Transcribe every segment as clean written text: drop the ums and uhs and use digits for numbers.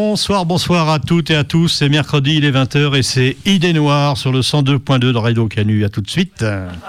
Bonsoir à toutes et à tous. C'est mercredi, il est 20h et c'est Idées Noires sur le 102.2 de Radio Canu. À tout de suite.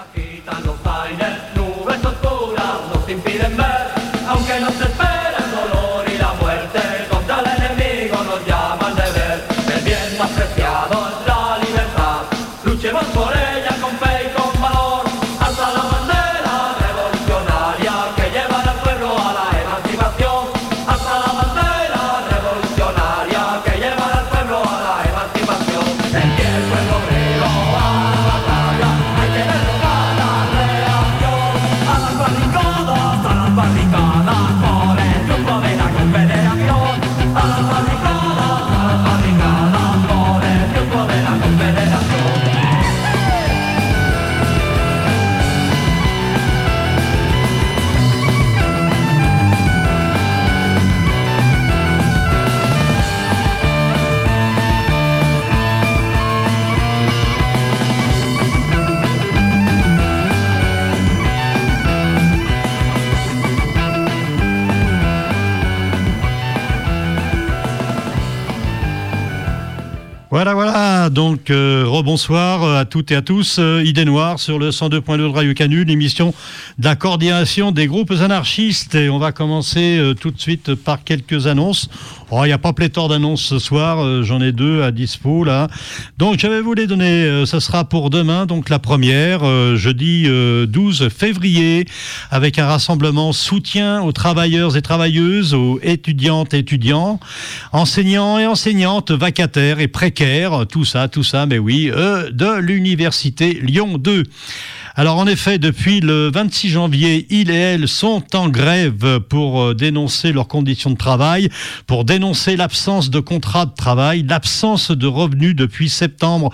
Voilà, donc rebonsoir à toutes et à tous. Idées Noires sur le 102.2 de Radio Canu, l'émission de la coordination des groupes anarchistes. Et on va commencer tout de suite par quelques annonces. Oh, il n'y a pas pléthore d'annonces ce soir, j'en ai deux à dispo là. Donc je vais vous les donner, ça sera pour demain, donc la première, jeudi 12 février, avec un rassemblement soutien aux travailleurs et travailleuses, aux étudiantes et étudiants, enseignants et enseignantes, vacataires et précaires, tout ça, mais oui, de l'université Lyon 2. Alors en effet, depuis le 26 janvier, ils et elles sont en grève pour dénoncer leurs conditions de travail, pour dénoncer l'absence de contrat de travail, l'absence de revenus depuis septembre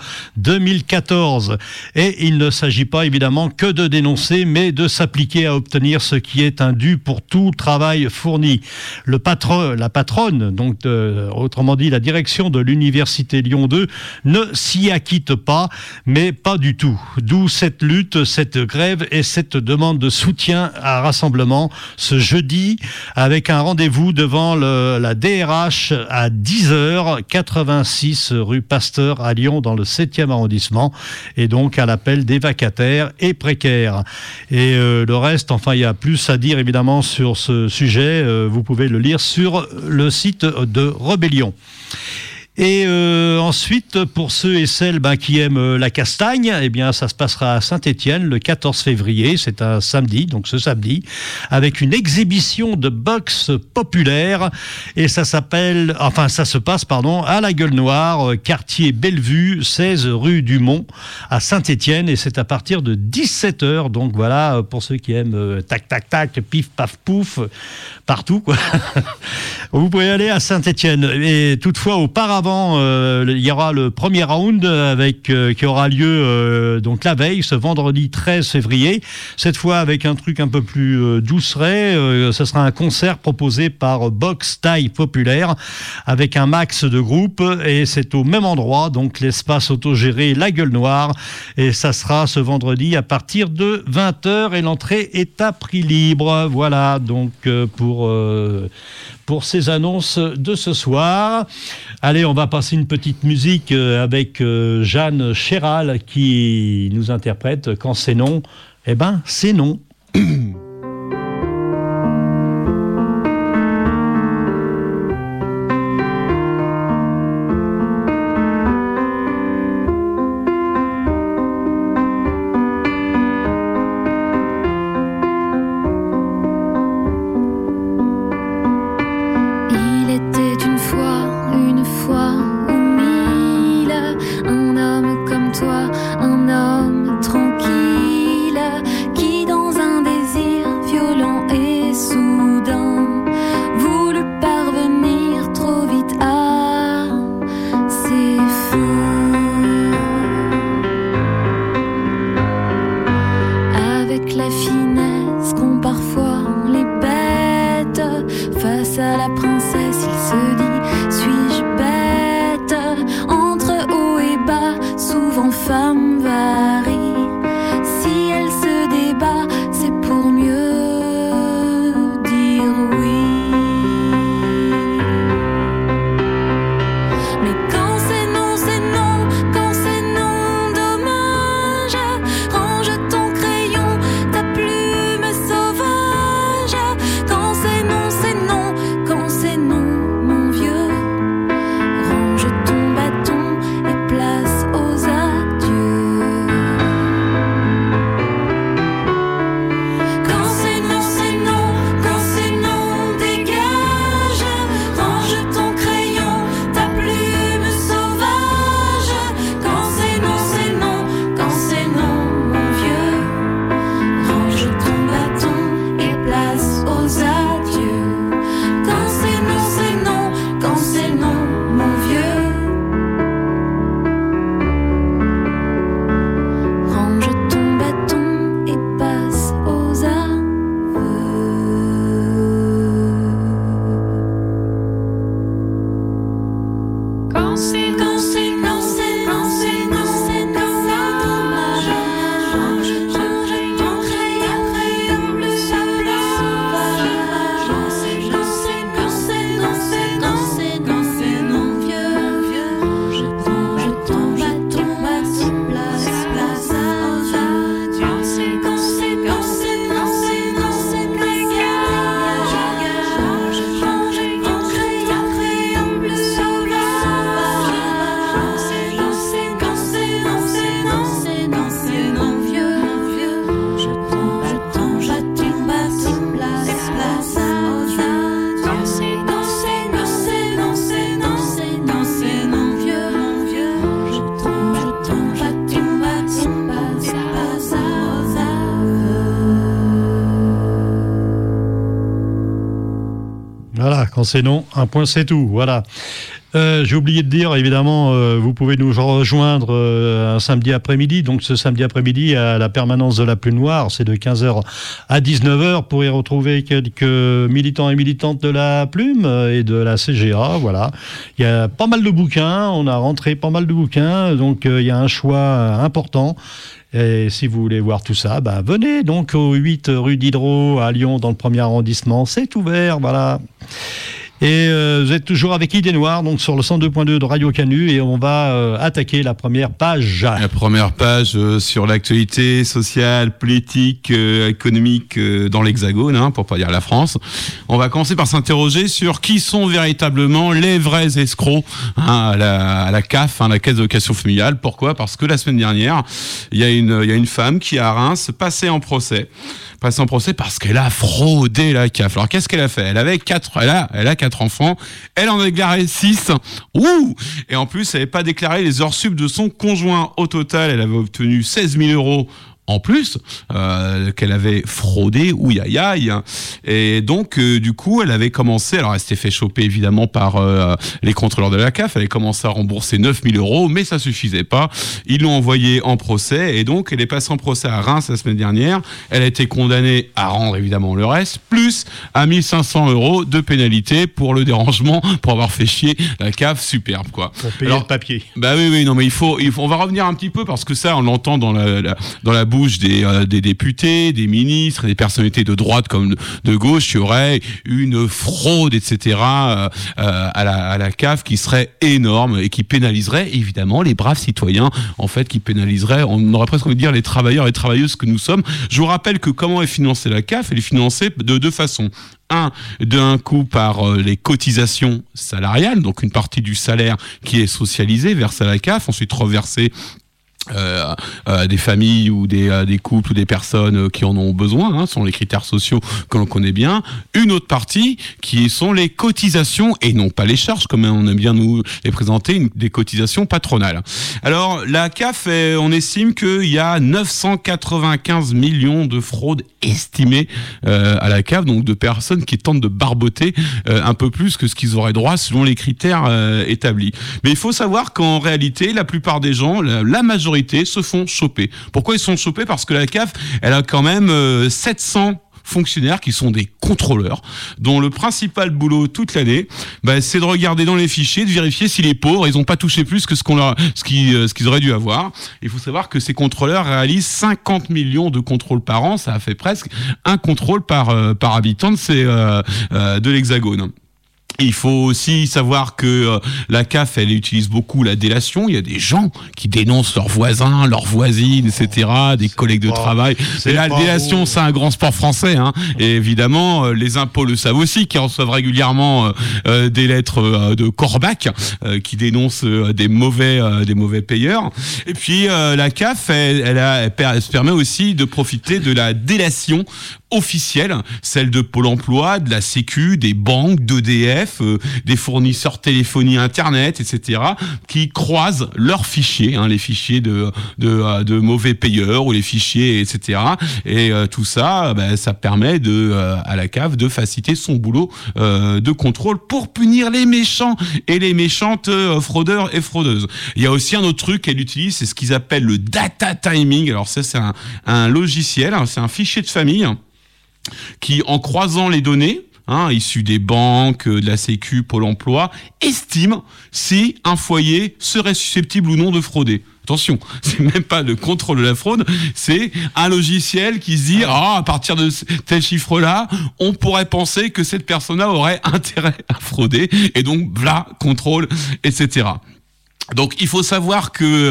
2014. Et il ne s'agit pas évidemment que de dénoncer, mais de s'appliquer à obtenir ce qui est un dû pour tout travail fourni. La patronne, donc autrement dit la direction de l'université Lyon 2, ne s'y acquitte pas, mais pas du tout. D'où cette lutte, cette grève et cette demande de soutien à rassemblement ce jeudi avec un rendez-vous devant la DRH à 10h, 86 rue Pasteur à Lyon dans le 7e arrondissement et donc à l'appel des vacataires et précaires. Et le reste, enfin il y a plus à dire évidemment sur ce sujet, vous pouvez le lire sur le site de Rébellion. Et ensuite, pour ceux et celles qui aiment la castagne, eh bien, ça se passera à Saint-Étienne le 14 février, c'est un samedi, donc ce samedi, avec une exhibition de boxe populaire. Et ça se passe, à la Gueule Noire, quartier Bellevue, 16 rue du Mont, à Saint-Étienne. Et c'est à partir de 17h. Donc voilà, pour ceux qui aiment tac, tac, tac, pif, paf, pouf, partout, quoi. Vous pouvez aller à Saint-Étienne. Et toutefois, auparavant, il y aura le premier round qui aura lieu donc la veille, ce vendredi 13 février. Cette fois avec un truc un peu plus douceret. Ce sera un concert proposé par Boxe Taille Populaire avec un max de groupes et c'est au même endroit, donc l'espace autogéré La Gueule Noire. Et ça sera ce vendredi à partir de 20h et l'entrée est à prix libre. Voilà donc pour ces annonces de ce soir. Allez, on va passer une petite musique avec Jeanne Chéral qui nous interprète Quand c'est non, eh ben c'est non. Voilà, quand c'est non, un point c'est tout, voilà. J'ai oublié de dire, évidemment, vous pouvez nous rejoindre un samedi après-midi. Donc ce samedi après-midi, à la permanence de la Plume Noire, c'est de 15h à 19h pour y retrouver quelques militants et militantes de la Plume et de la CGA. Voilà, il y a pas mal de bouquins, on a rentré pas mal de bouquins, donc il y a un choix important. Et si vous voulez voir tout ça, venez donc au 8 rue Diderot à Lyon, dans le 1er arrondissement. C'est ouvert, voilà. Et vous êtes toujours avec Idées Noires, donc sur le 102.2 de Radio Canu, et on va attaquer la première page. La première page sur l'actualité sociale, politique, économique dans l'Hexagone, pour pas dire la France. On va commencer par s'interroger sur qui sont véritablement les vrais escrocs à la CAF, la Caisse d'allocation familiale. Pourquoi ? Parce que la semaine dernière, il y a une femme qui à Reims passait en procès parce qu'elle a fraudé la CAF. Alors qu'est-ce qu'elle a fait ? Elle a 4 enfants, elle en a déclaré 6. Et en plus, elle n'avait pas déclaré les heures sup de son conjoint. Au total, elle avait obtenu 16 000 € en plus, qu'elle avait fraudé, et donc du coup elle avait commencé, alors elle s'était fait choper évidemment par les contrôleurs de la CAF, elle avait commencé à rembourser 9 000 €, mais ça suffisait pas, ils l'ont envoyée en procès, et donc elle est passée en procès à Reims la semaine dernière, elle a été condamnée à rendre évidemment le reste, plus à 1 500 € de pénalité pour le dérangement, pour avoir fait chier la CAF, superbe quoi. Pour payer le papier. Oui, non mais il faut, on va revenir un petit peu, parce que ça on l'entend dans la bouche des députés, des ministres, des personnalités de droite comme de gauche, il y aurait une fraude, etc. à la CAF qui serait énorme et qui pénaliserait évidemment les braves citoyens, en fait, qui pénaliserait, on aurait presque envie de dire, les travailleurs et travailleuses que nous sommes. Je vous rappelle que comment est financée la CAF ? Elle est financée de deux façons. D'un coup par les cotisations salariales, donc une partie du salaire qui est socialisée, versée à la CAF, ensuite reversée des familles ou des couples ou des personnes qui en ont besoin, sont les critères sociaux que l'on connaît bien. Une autre partie qui sont les cotisations et non pas les charges, comme on aime bien nous les présenter, des cotisations patronales. Alors la CAF, on estime qu'il y a 995 millions de fraudes estimées à la CAF, donc de personnes qui tentent de barboter un peu plus que ce qu'ils auraient droit selon les critères établis. Mais il faut savoir qu'en réalité, la plupart des gens, la majorité se font choper. Pourquoi ils sont chopés ? Parce que la CAF, elle a quand même 700 fonctionnaires qui sont des contrôleurs, dont le principal boulot toute l'année, c'est de regarder dans les fichiers, de vérifier si les pauvres, ils n'ont pas touché plus que ce qu'ils auraient dû avoir. Il faut savoir que ces contrôleurs réalisent 50 millions de contrôles par an, ça a fait presque un contrôle par habitant de l'Hexagone. Il faut aussi savoir que la CAF, elle utilise beaucoup la délation. Il y a des gens qui dénoncent leurs voisins, leurs voisines, etc., des collègues de travail. Et la délation, c'est un grand sport français. Et évidemment, les impôts le savent aussi, qui reçoivent régulièrement des lettres de Corbac qui dénoncent des mauvais payeurs. Et puis la CAF, elle se permet aussi de profiter de la délation officielle, celle de Pôle emploi, de la Sécu, des banques, d'EDF, des fournisseurs téléphonie internet, etc., qui croisent leurs fichiers, les fichiers de mauvais payeurs ou les fichiers, etc. Et tout ça, ça permet à la CAF de faciliter son boulot de contrôle pour punir les méchants et les méchantes fraudeurs et fraudeuses. Il y a aussi un autre truc qu'elle utilise, c'est ce qu'ils appellent le data timing. Alors ça, c'est un logiciel, c'est un fichier de famille qui, en croisant les données issus des banques, de la Sécu, Pôle emploi, estime si un foyer serait susceptible ou non de frauder. Attention, c'est même pas le contrôle de la fraude, c'est un logiciel qui se dit à partir de tel chiffre-là, on pourrait penser que cette personne-là aurait intérêt à frauder, et donc voilà, contrôle, etc. Donc il faut savoir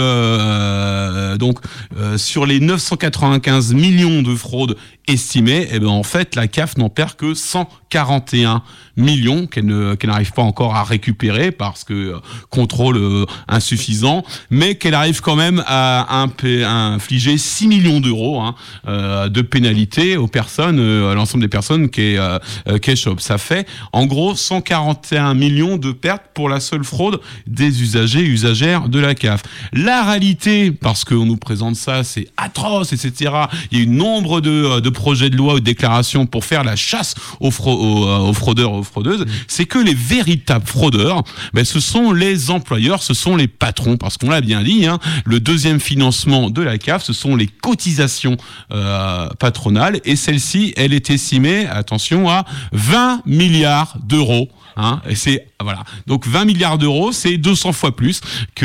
que sur les 995 millions de fraudes estimées, en fait la CAF n'en perd que 141 millions qu'elle n'arrive pas encore à récupérer parce que contrôle insuffisant, mais qu'elle arrive quand même à infliger 6 millions d'euros de pénalité aux personnes, à l'ensemble des personnes qu'elle chope. Ça fait en gros 141 millions de pertes pour la seule fraude des usagers exagère de la CAF. La réalité, parce qu'on nous présente ça, c'est atroce, etc. Il y a eu nombre de projets de loi ou de déclarations pour faire la chasse aux fraudeurs, aux fraudeuses. C'est que les véritables fraudeurs, ce sont les employeurs, ce sont les patrons, parce qu'on l'a bien dit, le deuxième financement de la CAF, ce sont les cotisations patronales, et celle-ci, elle est estimée, attention, à 20 milliards d'euros. Et c'est voilà. Donc 20 milliards d'euros, c'est 200 fois plus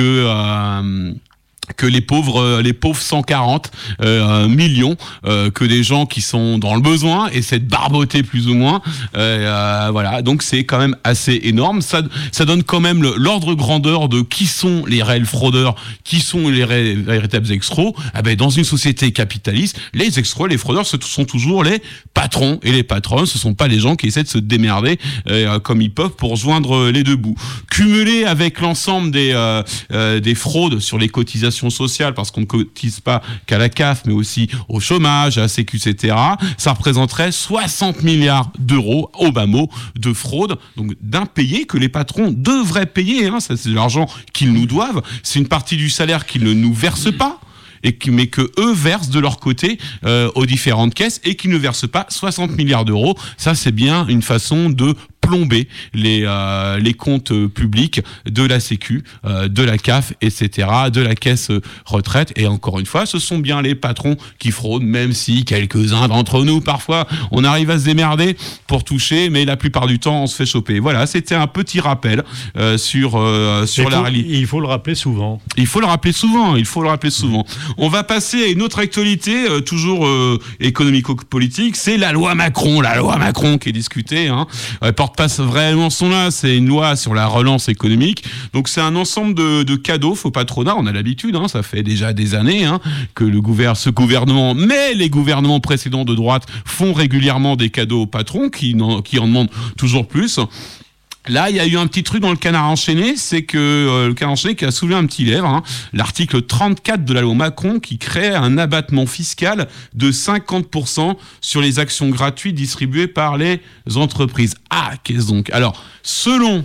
que les pauvres 140 millions que des gens qui sont dans le besoin, et cette barbotée plus ou moins, voilà. Donc c'est quand même assez énorme. Ça donne quand même l'ordre grandeur de qui sont les réels fraudeurs, qui sont les véritables escrocs. Dans une société capitaliste, les escrocs, les fraudeurs, ce sont toujours les patrons et les patronnes. Ce sont pas les gens qui essaient de se démerder comme ils peuvent pour joindre les deux bouts. Cumulé avec l'ensemble des fraudes sur les cotisations sociales, parce qu'on ne cotise pas qu'à la CAF, mais aussi au chômage, à la Sécu, etc., ça représenterait 60 milliards d'euros, au bas mot, de fraude, donc d'impayés que les patrons devraient payer. Ça, c'est de l'argent qu'ils nous doivent. C'est une partie du salaire qu'ils ne nous versent pas, mais que eux versent de leur côté aux différentes caisses, et qui ne versent pas 60 milliards d'euros. Ça, c'est bien une façon de plomber les comptes publics de la Sécu, de la CAF, etc., de la caisse retraite. Et encore une fois, ce sont bien les patrons qui fraudent, même si quelques-uns d'entre nous, parfois, on arrive à se démerder pour toucher, mais la plupart du temps, on se fait choper. Voilà, c'était un petit rappel sur la réalité. Il faut le rappeler souvent. Il faut le rappeler souvent. On va passer à une autre actualité, toujours économico-politique, c'est la loi Macron. La loi Macron qui est discutée, porte pas vraiment son nom, c'est une loi sur la relance économique. Donc c'est un ensemble de cadeaux au patronat. On a l'habitude, ça fait déjà des années que ce gouvernement, mais les gouvernements précédents de droite font régulièrement des cadeaux aux patrons qui en demandent toujours plus. Là, il y a eu un petit truc dans le Canard enchaîné, c'est que le Canard enchaîné qui a soulevé un petit lèvre, l'article 34 de la loi Macron qui crée un abattement fiscal de 50% sur les actions gratuites distribuées par les entreprises. Ah, qu'est-ce donc ? Alors, selon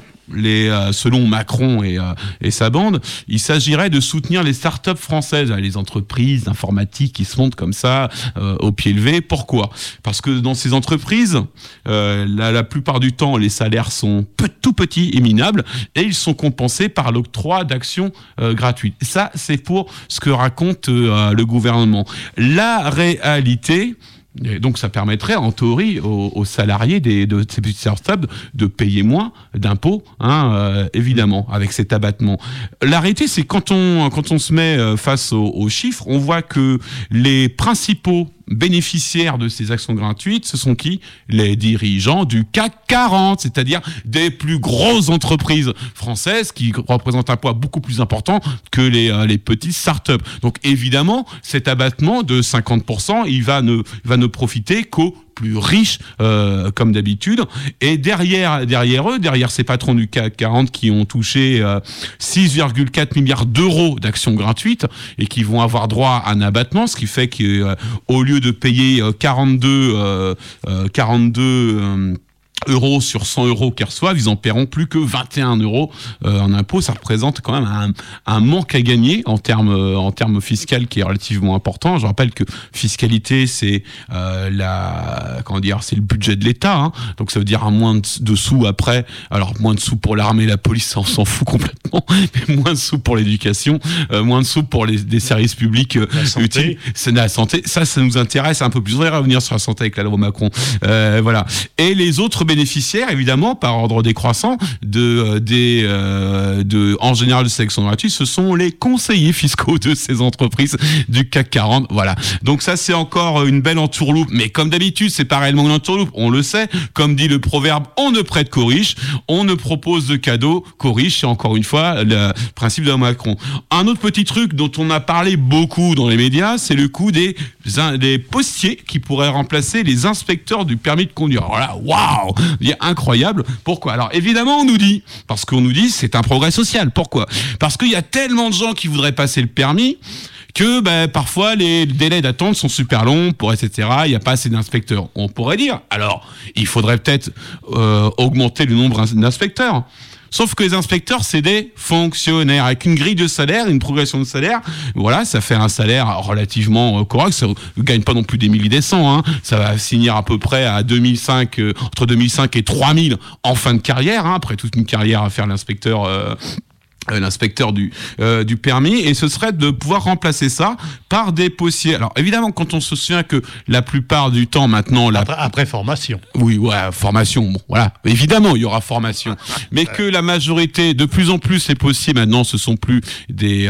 Macron et sa bande, il s'agirait de soutenir les startups françaises, les entreprises informatiques qui se montent comme ça au pied levé. Pourquoi ? Parce que dans ces entreprises, la plupart du temps, les salaires sont tout petits et minables, et ils sont compensés par l'octroi d'actions gratuites. Ça, c'est pour ce que raconte le gouvernement. La réalité... Et donc ça permettrait en théorie aux salariés de ces petites startups de payer moins d'impôts, évidemment, avec cet abattement. La réalité, c'est quand on se met face aux chiffres, on voit que les principaux bénéficiaires de ces actions gratuites, ce sont qui ? Les dirigeants du CAC 40, c'est-à-dire des plus grosses entreprises françaises qui représentent un poids beaucoup plus important que les petites startups. Donc évidemment, cet abattement de 50%, il va ne profiter qu'aux plus riches, comme d'habitude. Et derrière ces patrons du CAC 40 qui ont touché 6,4 milliards d'euros d'actions gratuites et qui vont avoir droit à un abattement, ce qui fait qu'au lieu de payer 42 euros sur 100 euros qu'ils reçoivent, ils en paieront plus que 21 euros en impôts. Ça représente quand même un manque à gagner en termes fiscal qui est relativement important. Je rappelle que fiscalité, c'est c'est le budget de l'État, donc ça veut dire un moins de sous après. Alors moins de sous pour l'armée, la police, ça, on s'en fout complètement, mais moins de sous pour l'éducation, moins de sous pour des services publics utiles. C'est la santé, ça nous intéresse un peu plus. On va revenir sur la santé avec la loi Macron. Voilà. Et les autres bénéficiaires, évidemment, par ordre décroissant en général de sélection gratuite, ce sont les conseillers fiscaux de ces entreprises du CAC 40. Voilà. Donc ça, c'est encore une belle entourloupe. Mais comme d'habitude, c'est pas réellement une entourloupe. On le sait. Comme dit le proverbe, on ne prête qu'aux riches. On ne propose de cadeaux qu'aux riches. C'est encore une fois le principe de Macron. Un autre petit truc dont on a parlé beaucoup dans les médias, c'est le coût des postiers qui pourraient remplacer les inspecteurs du permis de conduire. Alors là, waouh! Incroyable. Pourquoi ? Alors évidemment, on nous dit c'est un progrès social. Pourquoi ? Parce qu'il y a tellement de gens qui voudraient passer le permis que parfois les délais d'attente sont super longs, etc. Il n'y a pas assez d'inspecteurs. On pourrait dire, alors, il faudrait peut-être augmenter le nombre d'inspecteurs. Sauf que les inspecteurs, c'est des fonctionnaires avec une grille de salaire, une progression de salaire. Voilà, ça fait un salaire relativement correct. Ça ne gagne pas non plus des mille et des cents. Hein. Ça va finir à peu près à 2005, entre 2005 et 3000 en fin de carrière. Hein, après toute une carrière à faire l'inspecteur du permis, et ce serait de pouvoir remplacer ça par des postiers. Alors évidemment, quand on se souvient que la plupart du temps maintenant après formation. Oui, ouais, formation. Bon, voilà, évidemment, il y aura formation, mais que la majorité, de plus en plus, les postiers maintenant, ce sont plus des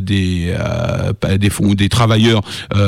travailleurs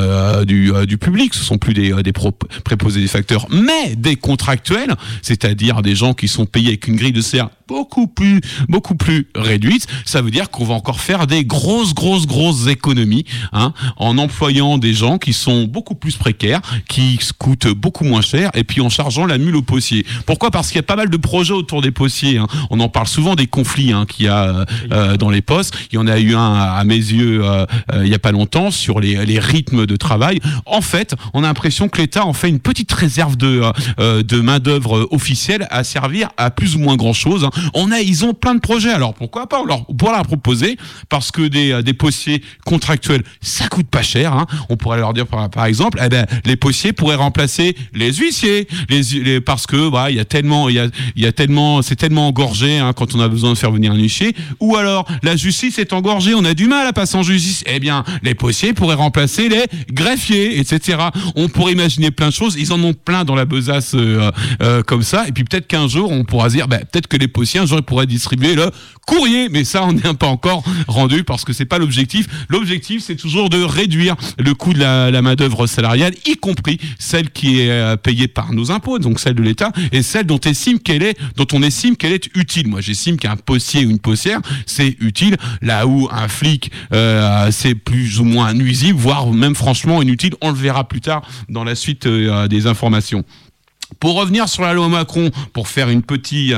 du public, ce sont plus des préposés des facteurs, mais des contractuels, c'est-à-dire des gens qui sont payés avec une grille de salaire beaucoup plus réduite. Ça veut dire qu'on va encore faire des grosses économies, hein, en employant des gens qui sont beaucoup plus précaires, qui coûtent beaucoup moins cher, et puis en chargeant la mule au postier. Pourquoi ? Parce qu'il y a pas mal de projets autour des postiers. Hein. On en parle souvent des conflits qu'il y a dans les postes. Il y en a eu un à mes yeux il y a pas longtemps sur les rythmes de travail. En fait, on a l'impression que l'État en fait une petite réserve de main d'œuvre officielle à servir à plus ou moins grand chose. Hein. Ils ont plein de projets. Alors pourquoi pas ? On pourra leur proposer, parce que des postiers contractuels, ça coûte pas cher. Hein. On pourrait leur dire par exemple, les postiers pourraient remplacer les huissiers, parce que il y a tellement, c'est tellement engorgé, hein, quand on a besoin de faire venir un huissier. Ou alors la justice est engorgée, on a du mal à passer en justice. Eh bien, les postiers pourraient remplacer les greffiers, etc. On pourrait imaginer plein de choses. Ils en ont plein dans la besace comme ça. Et puis peut-être qu'un jour on pourra dire, peut-être que les postiers un jour ils pourraient distribuer le courrier, mais ça on n'est pas encore rendu, parce que c'est pas l'objectif. L'objectif, c'est toujours de réduire le coût de la main d'œuvre salariale, y compris celle qui est payée par nos impôts, donc celle de l'État, et celle dont on estime qu'elle est utile. Moi, j'estime qu'un postier ou une postière, c'est utile, là où un flic, c'est plus ou moins nuisible, voire même franchement inutile. On le verra plus tard dans la suite des informations. Pour revenir sur la loi Macron, pour faire un petit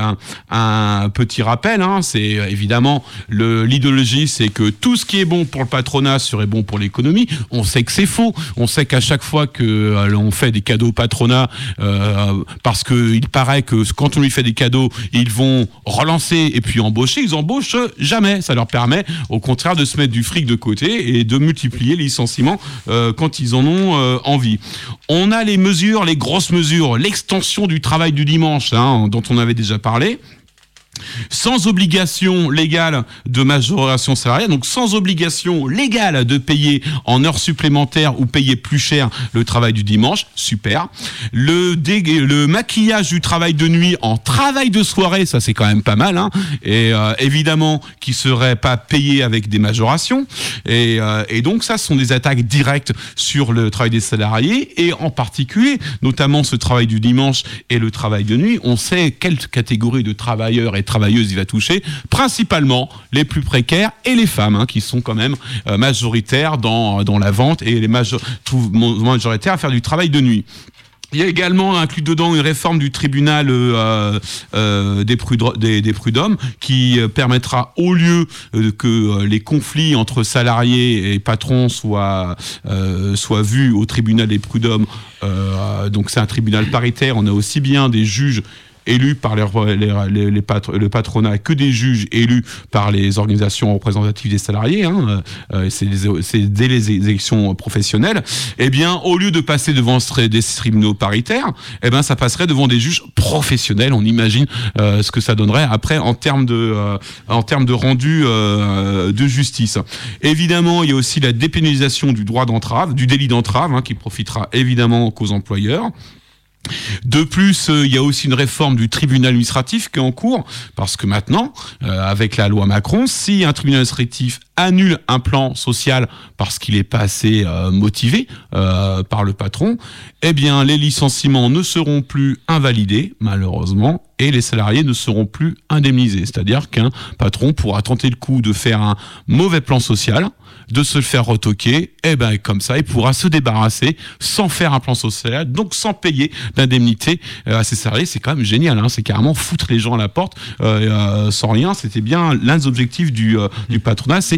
rappel, hein, c'est évidemment l'idéologie, c'est que tout ce qui est bon pour le patronat serait bon pour l'économie. On sait que c'est faux. On sait qu'à chaque fois que l'on fait des cadeaux au patronat, parce que il paraît que quand on lui fait des cadeaux, ils vont relancer et puis embaucher. Ils embauchent jamais. Ça leur permet, au contraire, de se mettre du fric de côté et de multiplier les licenciements quand ils en ont envie. On a les grosses mesures, l'extension du travail du dimanche, hein, dont on avait déjà parlé. Sans obligation légale de majoration salariale, donc sans obligation légale de payer en heures supplémentaires ou payer plus cher le travail du dimanche, super. Le maquillage du travail de nuit en travail de soirée, ça c'est quand même pas mal, hein, et évidemment qui serait pas payé avec des majorations, et donc ça ce sont des attaques directes sur le travail des salariés, et en particulier, notamment ce travail du dimanche et le travail de nuit. On sait quelle catégorie de travailleurs et travailleuses il va toucher, principalement les plus précaires et les femmes, hein, qui sont quand même majoritaires dans la vente, et les majoritaires à faire du travail de nuit. Il y a également inclus dedans une réforme du tribunal des prud'hommes, qui permettra, au lieu que les conflits entre salariés et patrons soient vus au tribunal des prud'hommes, donc c'est un tribunal paritaire, on a aussi bien des juges élus par le patronat que des juges élus par les organisations représentatives des salariés, hein, c'est dès les élections professionnelles. Eh bien, au lieu de passer devant des tribunaux paritaires, eh ben, ça passerait devant des juges professionnels. On imagine ce que ça donnerait après en termes de rendu de justice. Évidemment, il y a aussi la dépénalisation du droit d'entrave, du délit d'entrave, hein, qui profitera évidemment qu'aux employeurs. De plus, il y a aussi une réforme du tribunal administratif qui est en cours, parce que maintenant, avec la loi Macron, si un tribunal administratif annule un plan social parce qu'il n'est pas assez motivé par le patron, eh bien les licenciements ne seront plus invalidés, malheureusement, et les salariés ne seront plus indemnisés. C'est-à-dire qu'un patron pourra tenter le coup de faire un mauvais plan social, de se le faire retoquer, et ben comme ça, il pourra se débarrasser sans faire un plan social, donc sans payer d'indemnité à ses salariés. C'est quand même génial, hein, c'est carrément foutre les gens à la porte sans rien. C'était bien l'un des objectifs du patronat, c'est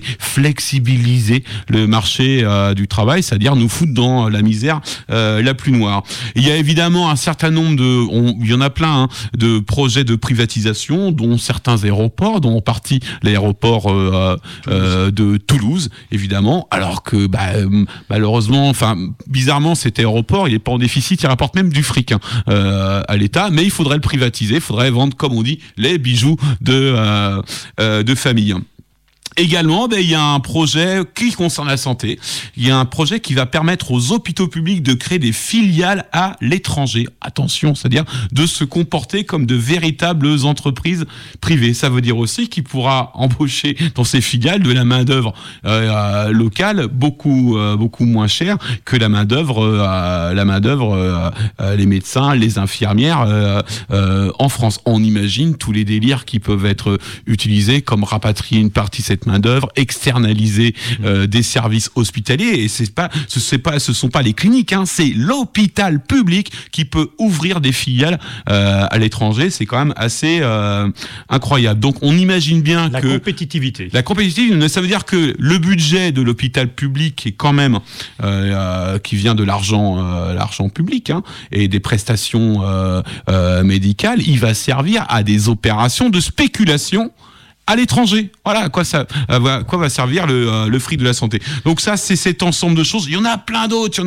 flexibiliser le marché du travail, c'est-à-dire nous foutre dans la misère la plus noire. Il y a évidemment un certain nombre il y en a plein, de projets de privatisation, dont certains aéroports, dont en partie l'aéroport de Toulouse, évidemment, alors que malheureusement, bizarrement, cet aéroport, il est pas en déficit, il rapporte même du fric à l'État, mais il faudrait le privatiser, il faudrait vendre, comme on dit, les bijoux de famille. Également, il y a un projet qui concerne la santé. Il y a un projet qui va permettre aux hôpitaux publics de créer des filiales à l'étranger. Attention, c'est-à-dire de se comporter comme de véritables entreprises privées. Ça veut dire aussi qu'il pourra embaucher dans ces filiales de la main-d'œuvre locale beaucoup moins chère que la main-d'œuvre les médecins, les infirmières en France. On imagine tous les délires qui peuvent être utilisés, comme rapatrier une partie de cette main-d'œuvre, externaliser des services hospitaliers. Et ce sont pas les cliniques, c'est l'hôpital public qui peut ouvrir des filiales à l'étranger. C'est quand même assez incroyable. Donc on imagine bien la compétitivité, ça veut dire que le budget de l'hôpital public est quand même qui vient de l'argent public et des prestations médicales, il va servir à des opérations de spéculation à l'étranger. Voilà à quoi va servir le fric de la santé. Donc ça, c'est cet ensemble de choses. Il y en a plein d'autres.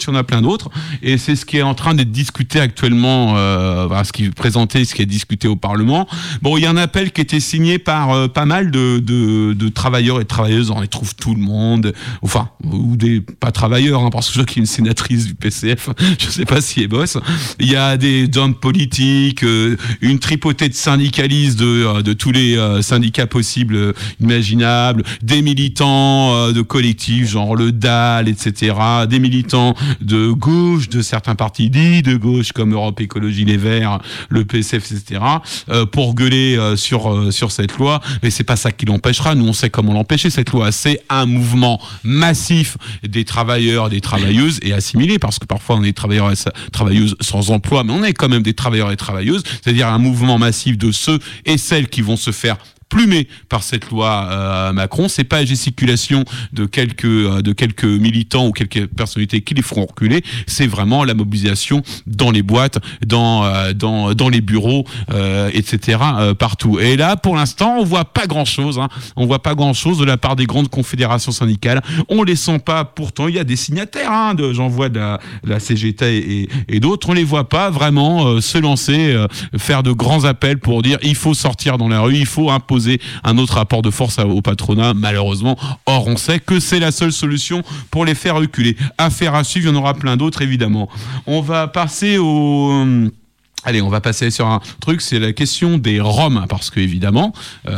Et c'est ce qui est en train d'être discuté actuellement, ce qui est discuté au Parlement. Bon, il y a un appel qui a été signé par pas mal de travailleurs et de travailleuses. On les trouve tout le monde. Enfin, ou des pas travailleurs, parce que je vois qu'il y a une sénatrice du PCF. Je sais pas si elle bosse. Il y a des hommes politiques, une tripotée de syndicalistes de tous les syndicats possibles, imaginables, des militants de collectifs genre le DAL, etc., des militants de gauche, de certains partis dits de gauche comme Europe Écologie Les Verts, le PCF, etc., pour gueuler sur cette loi. Mais c'est pas ça qui l'empêchera. Nous, on sait comment l'empêcher, cette loi. C'est un mouvement massif des travailleurs, des travailleuses et assimilés, parce que parfois on est travailleurs et travailleuses sans emploi, mais on est quand même des travailleurs et travailleuses, c'est-à-dire un mouvement massif de ceux et celles qui vont se faire plumé par cette loi Macron. C'est pas la gesticulation de quelques militants ou quelques personnalités qui les feront reculer. C'est vraiment la mobilisation dans les boîtes, dans les bureaux, etc., partout. Et là, pour l'instant, on voit pas grand-chose. On voit pas grand-chose de la part des grandes confédérations syndicales. On les sent pas. Pourtant, il y a des signataires. J'en vois de la CGT et d'autres. On les voit pas vraiment se lancer, faire de grands appels pour dire il faut sortir dans la rue, il faut imposer un autre rapport de force au patronat, malheureusement. Or, on sait que c'est la seule solution pour les faire reculer. Affaire à suivre, il y en aura plein d'autres, évidemment. On va passer on va passer sur un truc, c'est la question des Roms, parce que évidemment,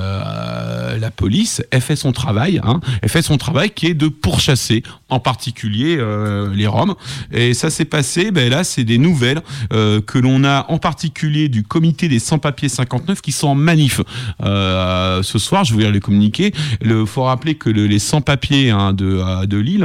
la police, elle fait son travail, elle fait son travail qui est de pourchasser, en particulier les Roms. Et ça s'est passé, là, c'est des nouvelles que l'on a, en particulier du comité des sans-papiers 59 qui sont en manif. Ce soir, je vais vous lire les communiqués. Faut rappeler que les sans-papiers de Lille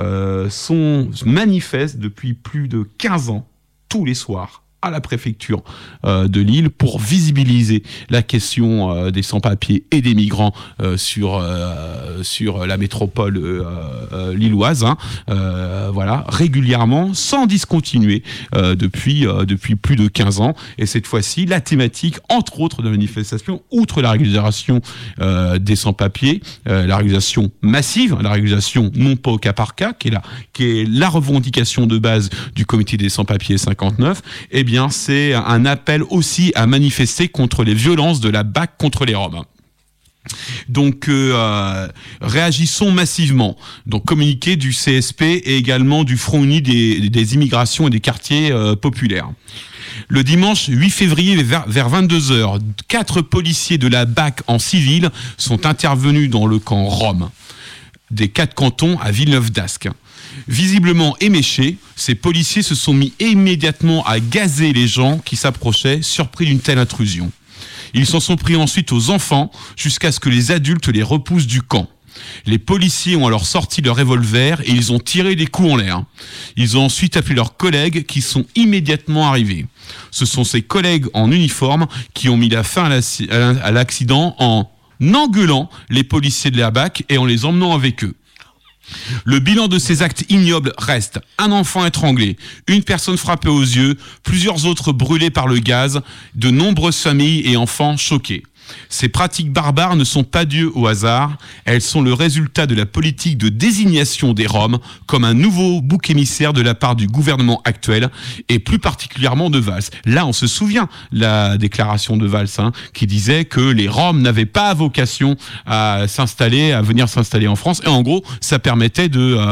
manifestent depuis plus de 15 ans, tous les soirs, à la préfecture de Lille pour visibiliser la question des sans-papiers et des migrants sur la métropole lilloise, régulièrement, sans discontinuer depuis plus de 15 ans. Et cette fois-ci, la thématique, entre autres de manifestations, outre la régularisation des sans-papiers, la régularisation massive, la régularisation non pas au cas par cas, qui est la revendication de base du comité des sans-papiers 59, c'est un appel aussi à manifester contre les violences de la BAC contre les Roms. Donc réagissons massivement. Donc communiqué du CSP et également du Front Uni des immigrations et des quartiers populaires. Le dimanche 8 février vers 22h, 4 policiers de la BAC en civil sont intervenus dans le camp Rome des 4 cantons à Villeneuve-d'Ascq. Visiblement éméchés, ces policiers se sont mis immédiatement à gazer les gens qui s'approchaient, surpris d'une telle intrusion. Ils s'en sont pris ensuite aux enfants, jusqu'à ce que les adultes les repoussent du camp. Les policiers ont alors sorti leurs revolvers et ils ont tiré des coups en l'air. Ils ont ensuite appelé leurs collègues qui sont immédiatement arrivés. Ce sont ces collègues en uniforme qui ont mis la fin à l'accident en engueulant les policiers de la BAC et en les emmenant avec eux. Le bilan de ces actes ignobles reste un enfant étranglé, une personne frappée aux yeux, plusieurs autres brûlés par le gaz, de nombreuses familles et enfants choqués. Ces pratiques barbares ne sont pas dues au hasard, elles sont le résultat de la politique de désignation des Roms comme un nouveau bouc émissaire de la part du gouvernement actuel et plus particulièrement de Valls. Là, on se souvient la déclaration de Valls qui disait que les Roms n'avaient pas vocation à venir s'installer en France et en gros, ça permettait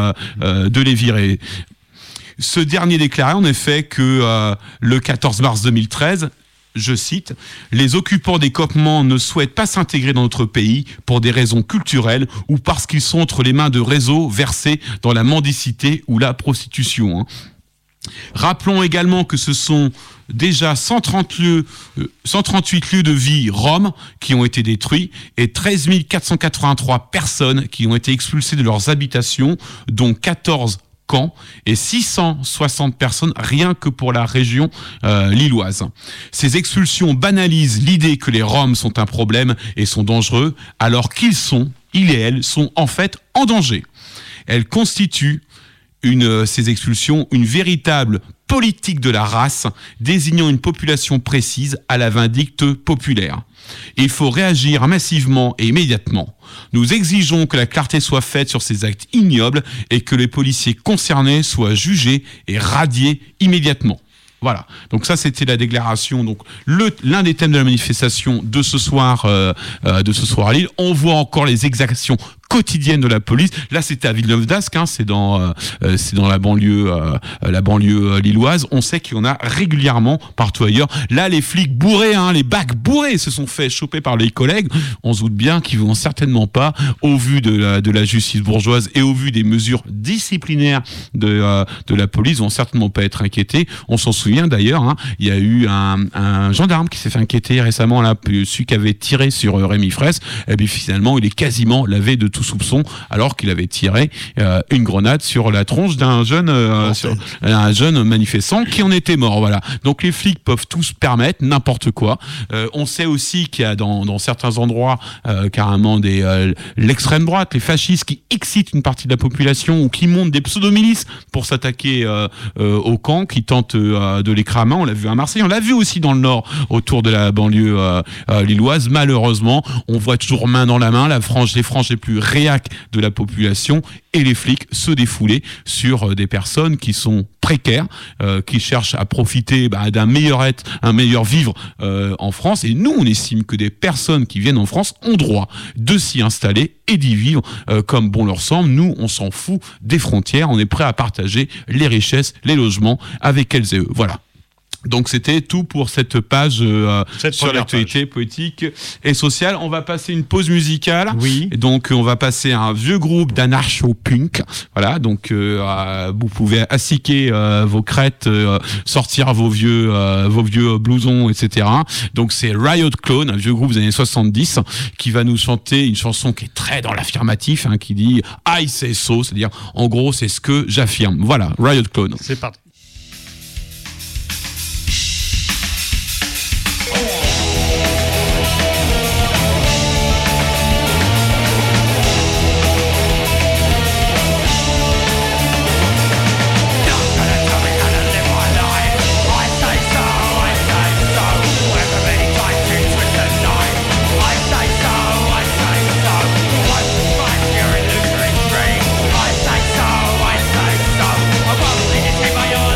de les virer. Ce dernier déclarait en effet que le 14 mars 2013, je cite, « Les occupants des campements ne souhaitent pas s'intégrer dans notre pays pour des raisons culturelles ou parce qu'ils sont entre les mains de réseaux versés dans la mendicité ou la prostitution. » Rappelons également que ce sont déjà 138 lieux de vie roms qui ont été détruits et 13 483 personnes qui ont été expulsées de leurs habitations, dont 14 camps et 660 personnes rien que pour la région lilloise. Ces expulsions banalisent l'idée que les Roms sont un problème et sont dangereux, alors ils et elles sont en fait en danger. Elles constituent ces expulsions une véritable politique de la race, désignant une population précise à la vindicte populaire. Il faut réagir massivement et immédiatement. Nous exigeons que la clarté soit faite sur ces actes ignobles et que les policiers concernés soient jugés et radiés immédiatement. Voilà. Donc ça, c'était la déclaration. Donc l'un des thèmes de la manifestation de ce soir à Lille. On voit encore les exactions quotidienne de la police. Là, c'était à Villeneuve-d'Ascq, c'est dans la banlieue lilloise. On sait qu'il y en a régulièrement partout ailleurs. Là, les flics bourrés, les bacs bourrés se sont fait choper par les collègues. On se doute bien qu'ils vont certainement pas, au vu de la justice bourgeoise et au vu des mesures disciplinaires de la police, vont certainement pas être inquiétés. On s'en souvient d'ailleurs, il y a eu un gendarme qui s'est fait inquiéter récemment, là, celui qui avait tiré sur Rémi Fraisse. Et bien finalement, il est quasiment lavé de tout soupçon alors qu'il avait tiré une grenade sur la tronche d'un jeune manifestant qui en était mort. Voilà. Donc les flics peuvent tous permettre n'importe quoi. On sait aussi qu'il y a dans certains endroits carrément l'extrême droite, les fascistes qui excitent une partie de la population ou qui montent des pseudo-milices pour s'attaquer au camp, qui tentent de les cramer. On l'a vu à Marseille, on l'a vu aussi dans le Nord, autour de la banlieue lilloise. Malheureusement, on voit toujours main dans la main les franges les plus réac de la population et les flics se défouler sur des personnes qui sont précaires, qui cherchent à profiter d'un meilleur vivre en France. Et nous, on estime que des personnes qui viennent en France ont droit de s'y installer et d'y vivre comme bon leur semble. Nous, on s'en fout des frontières. On est prêt à partager les richesses, les logements avec elles et eux. Voilà. Donc c'était tout pour cette page sur l'actualité politique et sociale. On va passer une pause musicale. Oui. Et donc on va passer à un vieux groupe d'anarcho-punk. Voilà, donc vous pouvez assiquer vos crêtes, sortir vos vieux blousons, etc. Donc c'est Riot Clone, un vieux groupe des années 70, qui va nous chanter une chanson qui est très dans l'affirmatif, qui dit I say so, c'est-à-dire en gros c'est ce que j'affirme. Voilà, Riot Clone. C'est parti. I won't leave it in my own.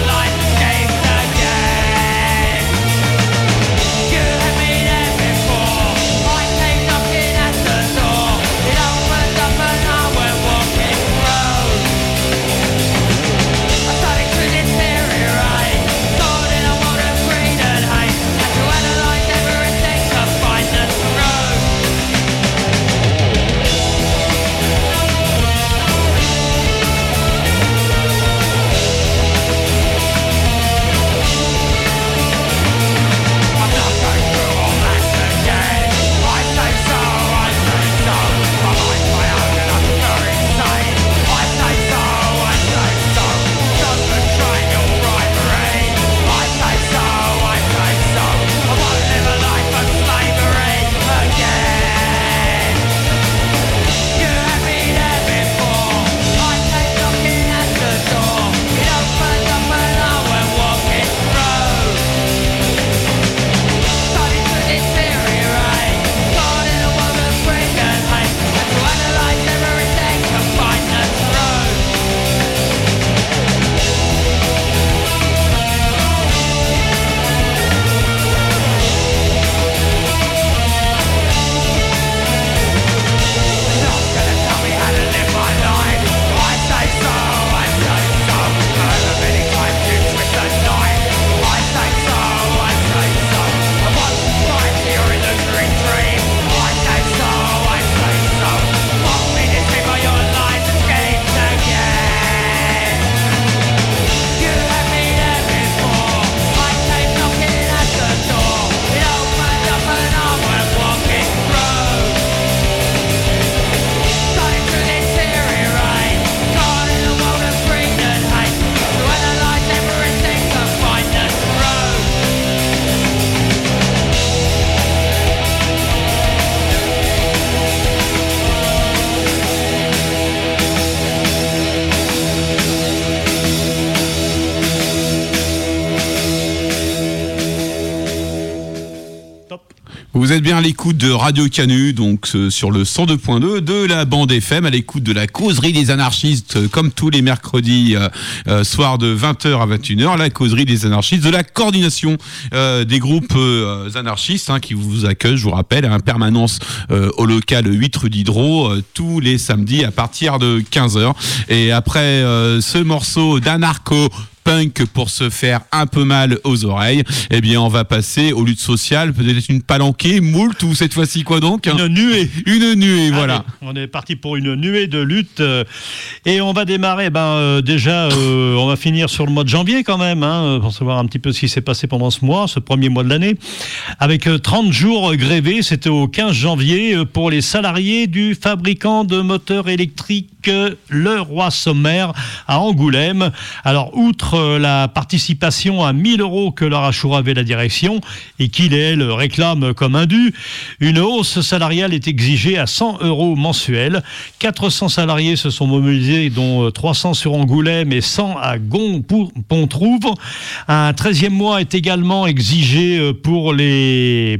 Vous êtes bien à l'écoute de Radio Canu, donc sur le 102.2 de la bande FM, à l'écoute de la causerie des anarchistes, comme tous les mercredis soir de 20h à 21h, la causerie des anarchistes de la coordination des groupes anarchistes qui vous accueille, je vous rappelle, à permanence au local 8 rue Diderot, tous les samedis à partir de 15h. Et après ce morceau d'anarcho punk pour se faire un peu mal aux oreilles, eh bien on va passer aux luttes sociales, peut-être une palanquée, moult, ou cette fois-ci quoi donc Une nuée. Une nuée, voilà. Allez, on est parti pour une nuée de lutte et on va démarrer, déjà on va finir sur le mois de janvier quand même, pour savoir un petit peu ce qui s'est passé pendant ce mois, ce premier mois de l'année, avec 30 jours grévés, c'était au 15 janvier pour les salariés du fabricant de moteurs électriques Le Roi Sommer à Angoulême. Alors outre la participation à 1 000 € que leur a chouravé la direction et qu'il et elle réclament comme indu, une hausse salariale est exigée à 100 € mensuels. 400 salariés se sont mobilisés, dont 300 sur Angoulême et 100 à Gon-Pontrouve. Un 13e mois est également exigé pour les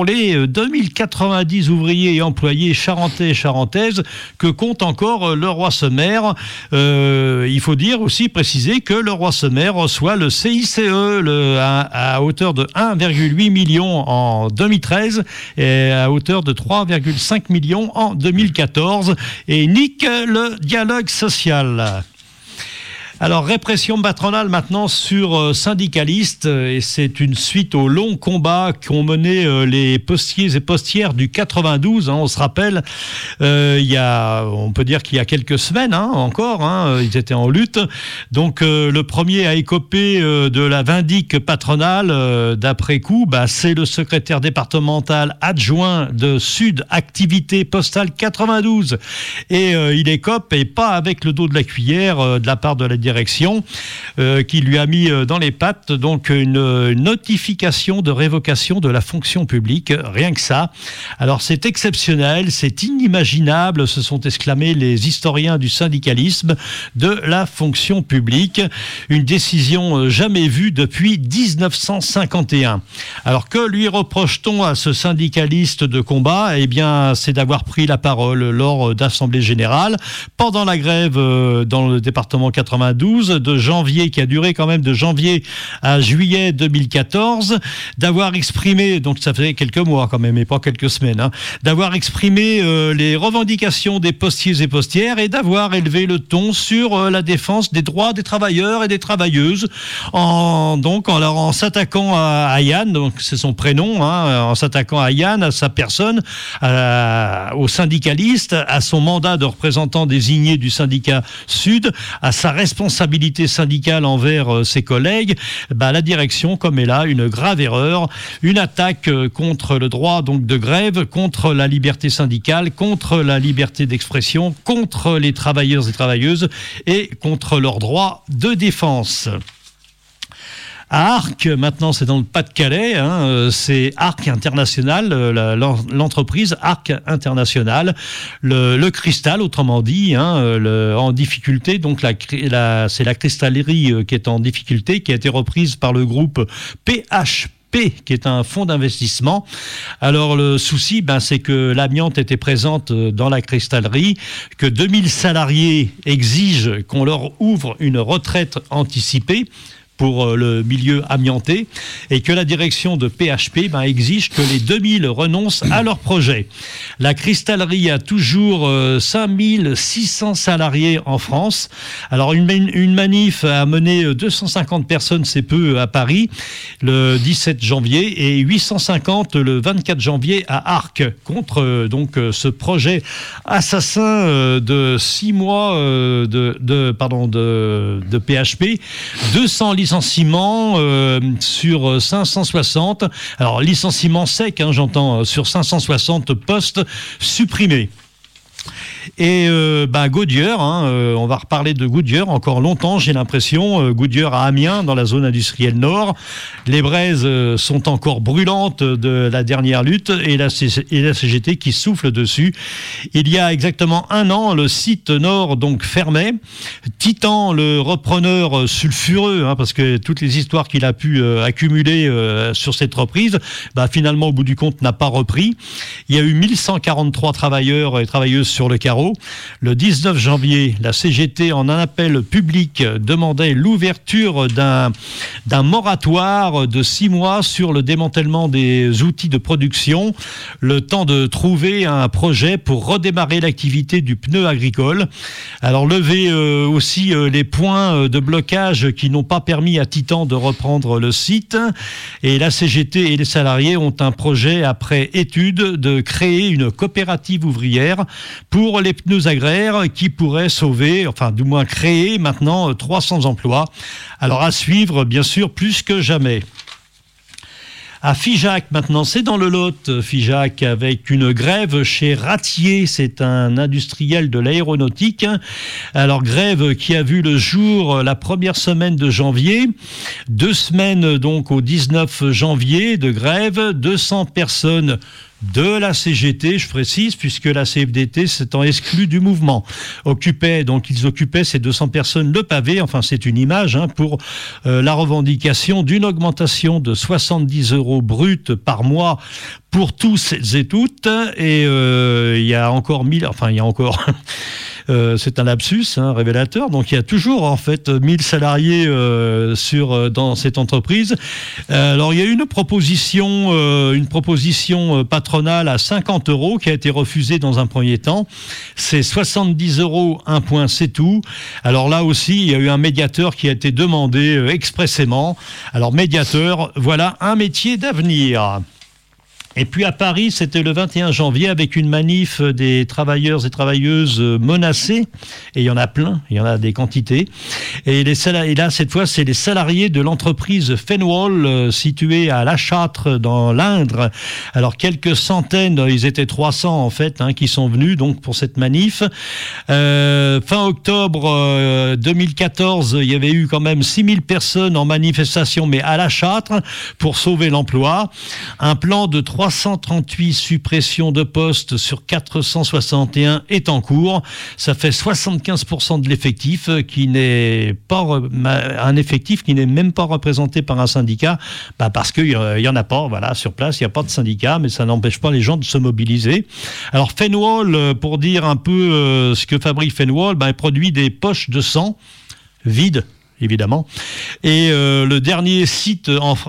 2090 ouvriers et employés charentais et charentaises que compte encore Le Roi Sommer. Il faut préciser que Le Roi Sommer reçoit le CICE à hauteur de 1,8 million en 2013 et à hauteur de 3,5 millions en 2014 et nique le dialogue social. Alors, répression patronale maintenant sur syndicalistes, et c'est une suite aux longs combats qu'ont mené les postiers et postières du 92. On se rappelle, on peut dire qu'il y a quelques semaines encore, ils étaient en lutte. Donc, le premier à écoper de la vindicte patronale d'après coup, c'est le secrétaire départemental adjoint de Sud Activité Postale 92. Et il écope, et pas avec le dos de la cuillère, de la part de la direction qui lui a mis dans les pattes donc une notification de révocation de la fonction publique, rien que ça. Alors c'est exceptionnel, c'est inimaginable, se sont exclamés les historiens du syndicalisme de la fonction publique, une décision jamais vue depuis 1951. Alors que lui reproche-t-on à ce syndicaliste de combat ? Eh bien, c'est d'avoir pris la parole lors d'assemblées générales pendant la grève dans le département 92 de janvier, qui a duré quand même de janvier à juillet 2014, d'avoir exprimé, donc ça faisait quelques mois quand même et pas quelques semaines, d'avoir exprimé les revendications des postiers et postières et d'avoir élevé le ton sur la défense des droits des travailleurs et des travailleuses en s'attaquant à Yann, donc c'est son prénom, en s'attaquant à Yann, à sa personne, aux syndicalistes, à son mandat de représentant désigné du syndicat Sud, à sa responsabilité syndicale envers ses collègues. La direction commet là une grave erreur, une attaque contre le droit donc de grève, contre la liberté syndicale, contre la liberté d'expression, contre les travailleurs et travailleuses et contre leurs droits de défense. À Arques, maintenant c'est dans le Pas-de-Calais, c'est Arques International, l'entreprise Arques International, le cristal autrement dit, en difficulté, donc c'est la cristallerie qui est en difficulté, qui a été reprise par le groupe PHP, qui est un fonds d'investissement. Alors le souci, c'est que l'amiante était présente dans la cristallerie, que 2000 salariés exigent qu'on leur ouvre une retraite anticipée pour le milieu amianté, et que la direction de PHP exige que les 2000 renoncent à leur projet. La cristallerie a toujours 5600 salariés en France. Alors une manif a mené 250 personnes, c'est peu, à Paris le 17 janvier et 850 le 24 janvier à Arques contre ce projet assassin de 6 mois de PHP. 200 licenciements sur 560. Alors, licenciement sec, j'entends, sur 560 postes supprimés. Et Goodyear, on va reparler de Goodyear encore longtemps, j'ai l'impression. Goodyear à Amiens, dans la zone industrielle nord. Les braises sont encore brûlantes de la dernière lutte et la CGT qui souffle dessus. Il y a exactement un an, le site nord donc fermait. Titan, le repreneur sulfureux, parce que toutes les histoires qu'il a pu accumuler sur cette reprise, finalement au bout du compte n'a pas repris. Il y a eu 1143 travailleurs et travailleuses sur le carreau. Le 19 janvier, la CGT en un appel public demandait l'ouverture d'un moratoire de 6 mois sur le démantèlement des outils de production, le temps de trouver un projet pour redémarrer l'activité du pneu agricole. Alors lever aussi les points de blocage qui n'ont pas permis à Titan de reprendre le site. Et la CGT et les salariés ont un projet après étude de créer une coopérative ouvrière pour les pneus agraires qui pourrait sauver, du moins créer maintenant 300 emplois. Alors à suivre, bien sûr, plus que jamais. À Figeac, maintenant, c'est dans le Lot, Figeac, avec une grève chez Ratier. C'est un industriel de l'aéronautique. Alors, grève qui a vu le jour la première semaine de janvier. 2 semaines, donc, au 19 janvier de grève. 200 personnes de la CGT, je précise, puisque la CFDT s'étant exclue du mouvement. Ils occupaient ces 200 personnes le pavé, c'est une image, pour la revendication d'une augmentation de 70 € bruts par mois pour tous et toutes. Et il y a encore c'est un lapsus révélateur. Donc il y a toujours 1000 salariés dans cette entreprise. Alors il y a une proposition patronale à 50 € qui a été refusée dans un premier temps. C'est 70 €, un point, c'est tout. Alors là aussi, il y a eu un médiateur qui a été demandé expressément. Alors médiateur, voilà un métier d'avenir. Et puis à Paris, c'était le 21 janvier avec une manif des travailleurs et travailleuses menacés. Et il y en a plein, il y en a des quantités. Et là, cette fois, c'est les salariés de l'entreprise Fenwal, située à La Châtre, dans l'Indre. Alors, quelques centaines, ils étaient 300 qui sont venus donc pour cette manif. Fin octobre 2014, il y avait eu quand même 6000 personnes en manifestation, mais à La Châtre, pour sauver l'emploi. Un plan de 338 suppressions de postes sur 461 est en cours. Ça fait 75% de l'effectif qui n'est pas un effectif qui n'est même pas représenté par un syndicat, parce qu'il y en a pas, sur place, il n'y a pas de syndicat, mais ça n'empêche pas les gens de se mobiliser. Alors Fenwal, pour dire un peu ce que fabrique Fenwal, il produit des poches de sang vides, évidemment. Et c'est le dernier site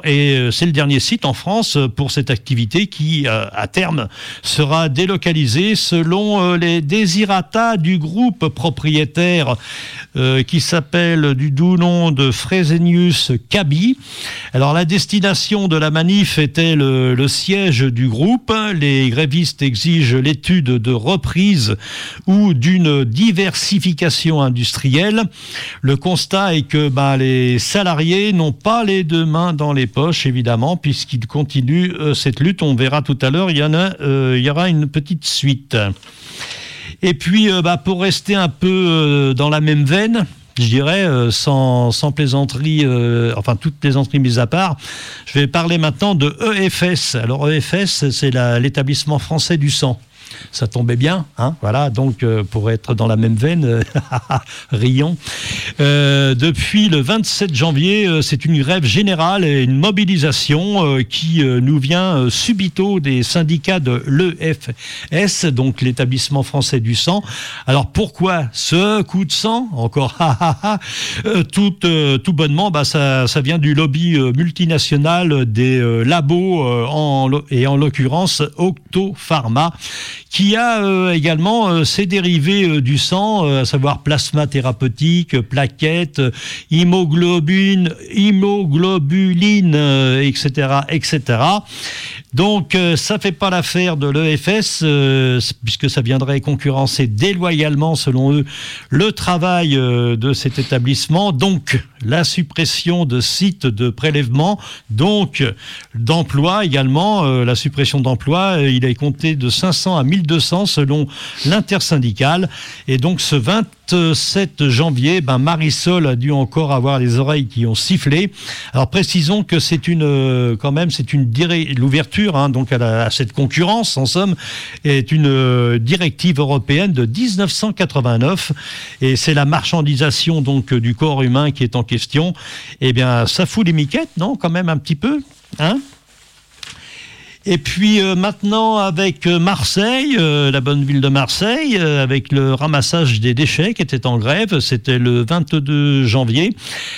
en France pour cette activité qui, à terme, sera délocalisée selon les désirata du groupe propriétaire qui s'appelle du doux nom de Fresenius Kabi. Alors, la destination de la manif était le siège du groupe. Les grévistes exigent l'étude de reprise ou d'une diversification industrielle. Le constat est que les salariés n'ont pas les 2 mains dans les poches, évidemment, puisqu'ils continuent cette lutte. On verra tout à l'heure, il y aura une petite suite. Et puis, pour rester un peu dans la même veine, je dirais, sans plaisanterie, toute plaisanterie mise à part, je vais parler maintenant de EFS. Alors, EFS, c'est l'établissement français du sang. Ça tombait bien, donc pour être dans la même veine, rions. Depuis le 27 janvier, c'est une grève générale et une mobilisation qui nous vient subito des syndicats de l'EFS, donc l'établissement français du sang. Alors pourquoi ce coup de sang encore? Tout bonnement, ça vient du lobby multinational des labos et en l'occurrence Octopharma, qui a également ses dérivés du sang, à savoir plasma thérapeutique, plaquettes, hémoglobuline, etc., etc. Donc, ça fait pas l'affaire de l'EFS, puisque ça viendrait concurrencer déloyalement, selon eux, le travail de cet établissement. Donc, la suppression de sites de prélèvement, donc d'emplois également. La suppression d'emplois, il est compté de 500 à 1200 selon l'intersyndicale. Et donc, ce 27 janvier, Marisol a dû encore avoir les oreilles qui ont sifflé. Alors, précisons que c'est l'ouverture, donc à cette concurrence, en somme, est une directive européenne de 1989, et c'est la marchandisation donc du corps humain qui est en question. Eh bien, ça fout les miquettes, non, quand même un petit peu, hein ? Et puis maintenant avec Marseille, la bonne ville de Marseille, avec le ramassage des déchets qui était en grève, c'était le 22 janvier,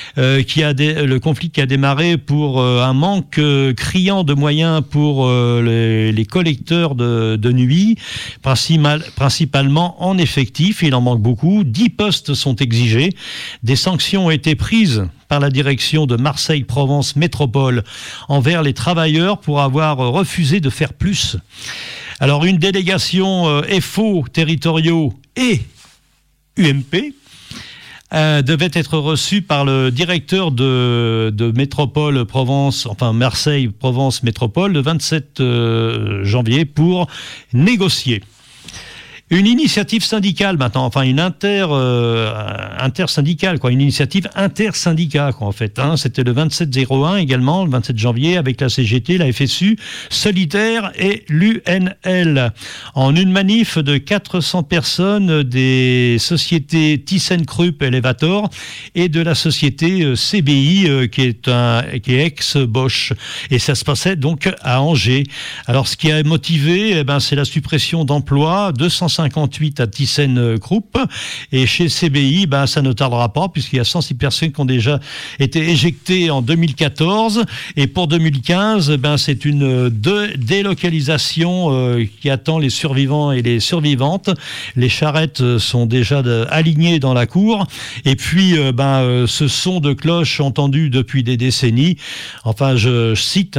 le conflit qui a démarré pour un manque criant de moyens pour les collecteurs de nuit, principalement en effectif, il en manque beaucoup, 10 postes sont exigés, des sanctions ont été prises par la direction de Marseille-Provence Métropole envers les travailleurs pour avoir refusé de faire plus. Alors une délégation FO territoriaux et UMP devait être reçue par le directeur de Métropole Provence, enfin Marseille-Provence Métropole, le 27 janvier pour négocier. Une initiative syndicale maintenant, enfin une intersyndicale, une initiative intersyndicat, en fait. C'était le 27-01 également, le 27 janvier, avec la CGT, la FSU, Solidaire et l'UNL. En une manif de 400 personnes des sociétés ThyssenKrupp Elevator et de la société CBI, qui est ex-Bosch. Et ça se passait donc à Angers. Alors ce qui a motivé, c'est la suppression d'emplois, 258 à ThyssenKrupp, et chez CBI, ça ne tardera pas, puisqu'il y a 106 personnes qui ont déjà été éjectées en 2014, et pour 2015, c'est une délocalisation qui attend les survivants et les survivantes. Les charrettes sont déjà alignées dans la cour, et puis ce son de cloche entendu depuis des décennies, enfin je cite,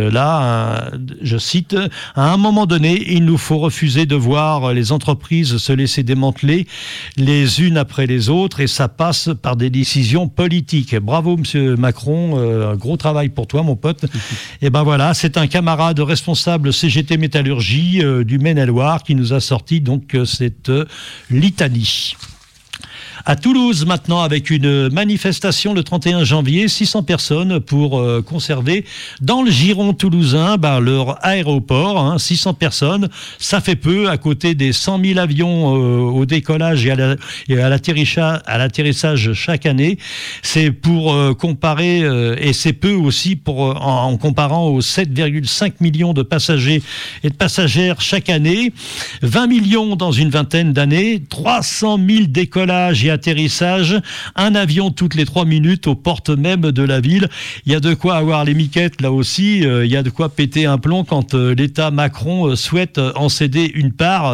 je cite, à un moment donné, il nous faut refuser de voir les entreprises se laisser démanteler les unes après les autres, et ça passe par des décisions politiques. Bravo Monsieur Macron, gros travail pour toi mon pote. Et voilà, c'est un camarade responsable CGT Métallurgie du Maine-et-Loire qui nous a sorti donc cette litanie. À Toulouse maintenant, avec une manifestation le 31 janvier, 600 personnes pour conserver dans le giron toulousain leur aéroport, 600 personnes, ça fait peu à côté des 100 000 avions au décollage et à l'atterrissage chaque année. C'est pour comparer, et c'est peu aussi en comparant aux 7,5 millions de passagers et de passagères chaque année, 20 millions dans une vingtaine d'années, 300 000 décollages et atterrissage, un avion toutes les 3 minutes aux portes même de la ville. Il y a de quoi avoir les miquettes là aussi, il y a de quoi péter un plomb quand l'État Macron souhaite en céder une part,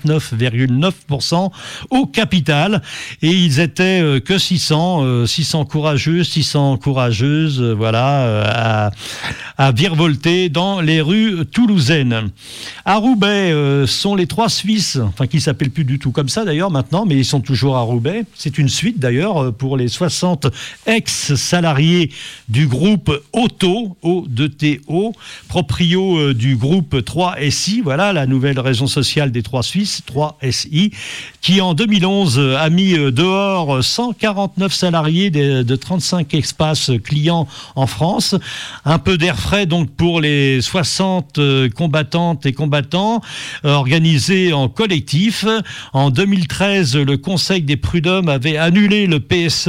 49,9% au capital, et ils étaient que 600 courageux, 600 courageuses, à virevolter dans les rues toulousaines. À Roubaix sont les 3 Suisses, qui s'appellent plus du tout comme ça d'ailleurs maintenant, mais ils sont toujours à Roubaix. C'est une suite d'ailleurs pour les 60 ex-salariés du groupe Auto, O2TO, proprio du groupe 3SI, la nouvelle raison sociale des 3 Suisses, 3SI, qui en 2011 a mis dehors 149 salariés de 35 espaces clients en France. Un peu d'air frais donc pour les 60 combattantes et combattants organisés en collectif. En 2013, le Conseil des prud'hommes avait annulé le PSE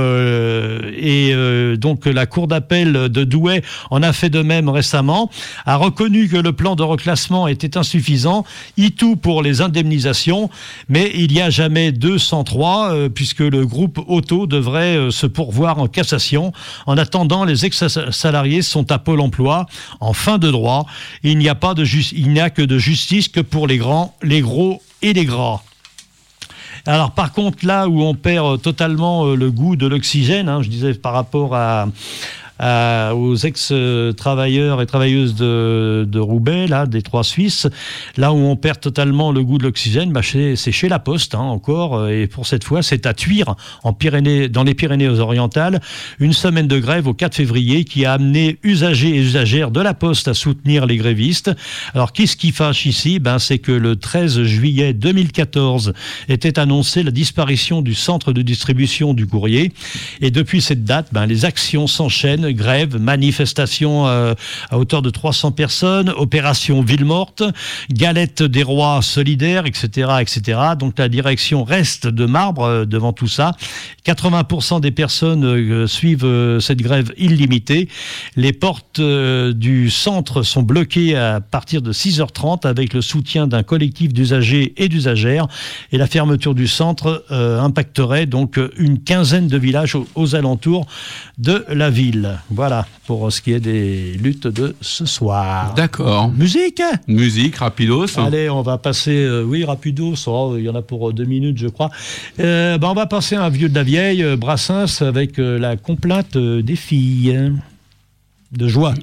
et donc la Cour d'appel de Douai en a fait de même récemment, a reconnu que le plan de reclassement était insuffisant, tout pour les indemnisations, mais il n'y a jamais 2 sans 3, puisque le groupe Auto devrait se pourvoir en cassation. En attendant, les ex-salariés sont à Pôle emploi en fin de droit. Il n'y a que de justice que pour les grands, les gros et les gras. Alors par contre, là où on perd totalement le goût de l'oxygène, je disais par rapport à aux ex-travailleurs et travailleuses de Roubaix, là, des Trois Suisses, là où on perd totalement le goût de l'oxygène, c'est chez La Poste, encore, et pour cette fois, c'est à Thuir, dans les Pyrénées-Orientales, une semaine de grève au 4 février qui a amené usagers et usagères de La Poste à soutenir les grévistes. Alors, qu'est-ce qui fâche ici ? C'est que le 13 juillet 2014 était annoncée la disparition du centre de distribution du courrier, et depuis cette date, les actions s'enchaînent, grèves, manifestations à hauteur de 300 personnes, opération Ville Morte, galette des rois solidaires, etc., etc. Donc la direction reste de marbre devant tout ça. 80% des personnes suivent cette grève illimitée. Les portes du centre sont bloquées à partir de 6h30 avec le soutien d'un collectif d'usagers et d'usagères. Et la fermeture du centre impacterait donc une quinzaine de villages aux alentours de la ville. Voilà pour ce qui est des luttes de ce soir. D'accord. Musique, rapidos. Allez, on va passer, rapidos, il y en a pour 2 minutes je crois. On va passer à un vieux de la vieille, Brassens, avec la complainte des filles de joie.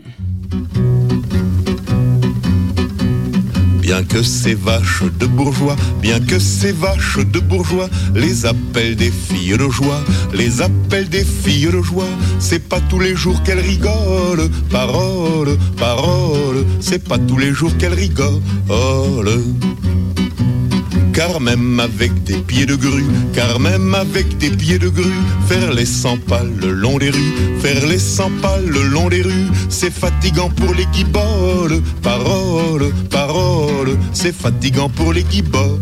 Bien que ces vaches de bourgeois, les appellent des filles de joie, c'est pas tous les jours qu'elles rigolent, parole, c'est pas tous les jours qu'elles rigolent. Car même avec des pieds de grue, faire les 100 pas le long des rues, c'est fatigant pour les guiboles, parole, c'est fatigant pour les guiboles.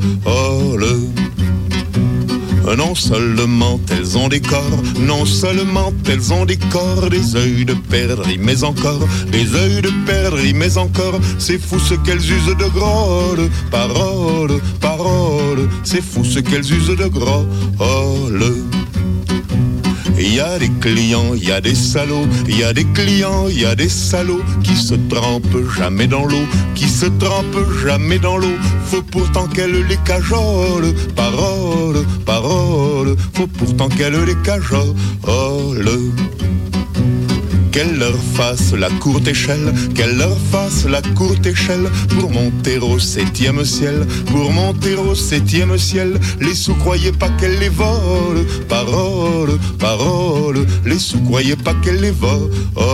Non seulement elles ont des corps, des œils de perdrix, mais encore, c'est fou ce qu'elles usent de grolles, parole, c'est fou ce qu'elles usent de grolles. Il y a des clients, il y a des salauds, qui se trempent jamais dans l'eau, faut pourtant qu'elle les cajole, parole, faut pourtant qu'elle les cajole. Qu'elle leur fasse la courte échelle, pour monter au 7e ciel, les sous croyaient pas qu'elle les vole, parole, les sous croyaient pas qu'elle les vole.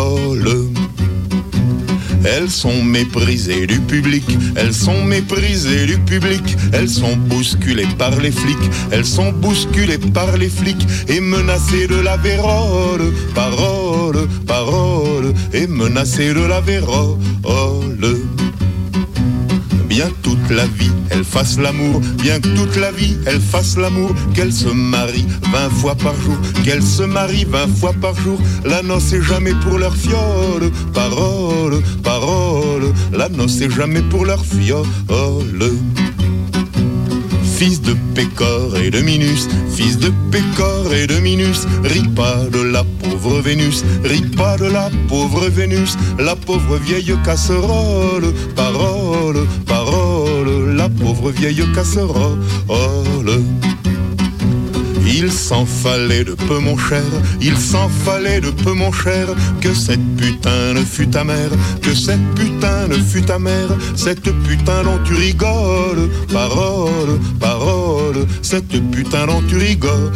Elles sont méprisées du public, elles sont bousculées par les flics, et menacées de la vérole, parole, et menacées de la vérole. Bien toute la vie, elles fassent l'amour, qu'elles se marient 20 fois par jour, la noce est jamais pour leur fiole, parole, la noce est jamais pour leur fiole. Fils de Pécor et de Minus, ris pas de la pauvre Vénus, la pauvre vieille casserole, parole, la pauvre vieille casserole. Il s'en fallait de peu mon cher, que cette putain ne fût ta mère, cette putain dont tu rigoles, parole, cette putain dont tu rigoles.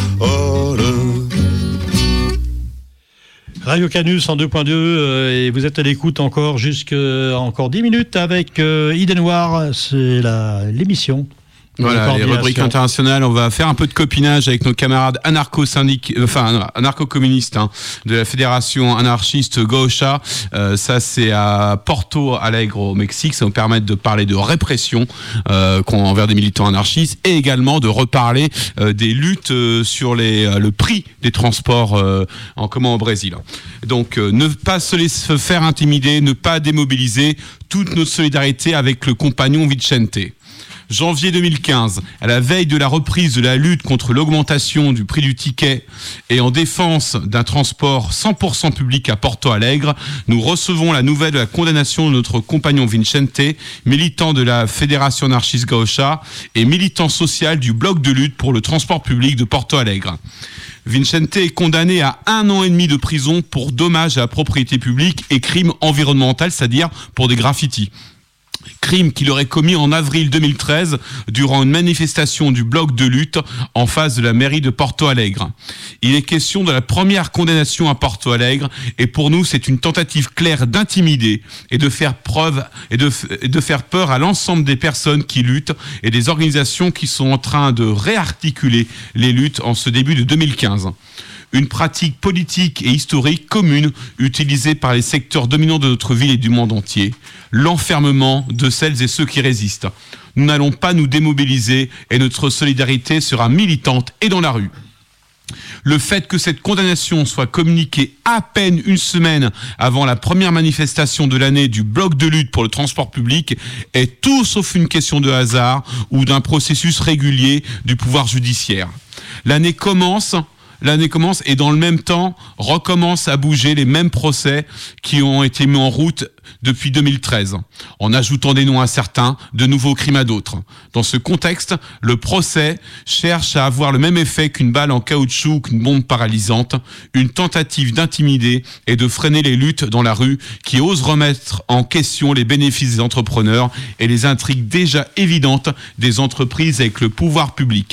Radio Canus en 2.2 et vous êtes à l'écoute encore encore 10 minutes avec Idée Noire, c'est l'émission. Voilà, les rubriques internationales, on va faire un peu de copinage avec nos camarades anarcho-communistes de la fédération anarchiste Gaucha. Ça, c'est à Porto Alegre au Mexique. Ça va nous permettre de parler de répression envers des militants anarchistes et également de reparler des luttes sur le prix des transports en commun au Brésil. Donc, ne pas se laisser faire intimider, ne pas démobiliser, toute notre solidarité avec le compagnon Vicente. Janvier 2015, à la veille de la reprise de la lutte contre l'augmentation du prix du ticket et en défense d'un transport 100% public à Porto Alegre, nous recevons la nouvelle de la condamnation de notre compagnon Vicente, militant de la Fédération anarchiste Gaúcha et militant social du bloc de lutte pour le transport public de Porto Alegre. Vicente est condamné à 1 an et demi de prison pour dommages à la propriété publique et crime environnemental, c'est-à-dire pour des graffitis. Crime qu'il aurait commis en avril 2013 durant une manifestation du bloc de lutte en face de la mairie de Porto Alegre. Il est question de la première condamnation à Porto Alegre et pour nous c'est une tentative claire d'intimider et de faire preuve et de faire peur à l'ensemble des personnes qui luttent et des organisations qui sont en train de réarticuler les luttes en ce début de 2015. Une pratique politique et historique commune utilisée par les secteurs dominants de notre ville et du monde entier, l'enfermement de celles et ceux qui résistent. Nous n'allons pas nous démobiliser et notre solidarité sera militante et dans la rue. Le fait que cette condamnation soit communiquée à peine une semaine avant la première manifestation de l'année du bloc de lutte pour le transport public est tout sauf une question de hasard ou d'un processus régulier du pouvoir judiciaire. L'année commence et dans le même temps recommence à bouger les mêmes procès qui ont été mis en route depuis 2013, en ajoutant des noms à certains, de nouveaux crimes à d'autres. Dans ce contexte, le procès cherche à avoir le même effet qu'une balle en caoutchouc ou qu'une bombe paralysante, une tentative d'intimider et de freiner les luttes dans la rue qui osent remettre en question les bénéfices des entrepreneurs et les intrigues déjà évidentes des entreprises avec le pouvoir public.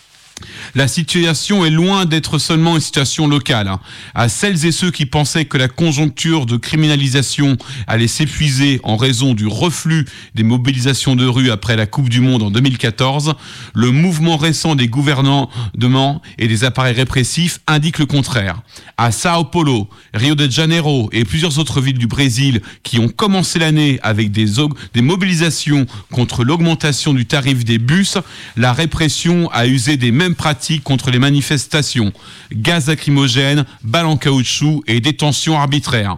La situation est loin d'être seulement une situation locale. À celles et ceux qui pensaient que la conjoncture de criminalisation allait s'épuiser en raison du reflux des mobilisations de rue après la Coupe du Monde en 2014, le mouvement récent des gouvernements et des appareils répressifs indique le contraire. À Sao Paulo, Rio de Janeiro et plusieurs autres villes du Brésil qui ont commencé l'année avec des mobilisations contre l'augmentation du tarif des bus, la répression a usé des mêmes pratiques contre les manifestations, gaz lacrymogène, balles en caoutchouc et détention arbitraire.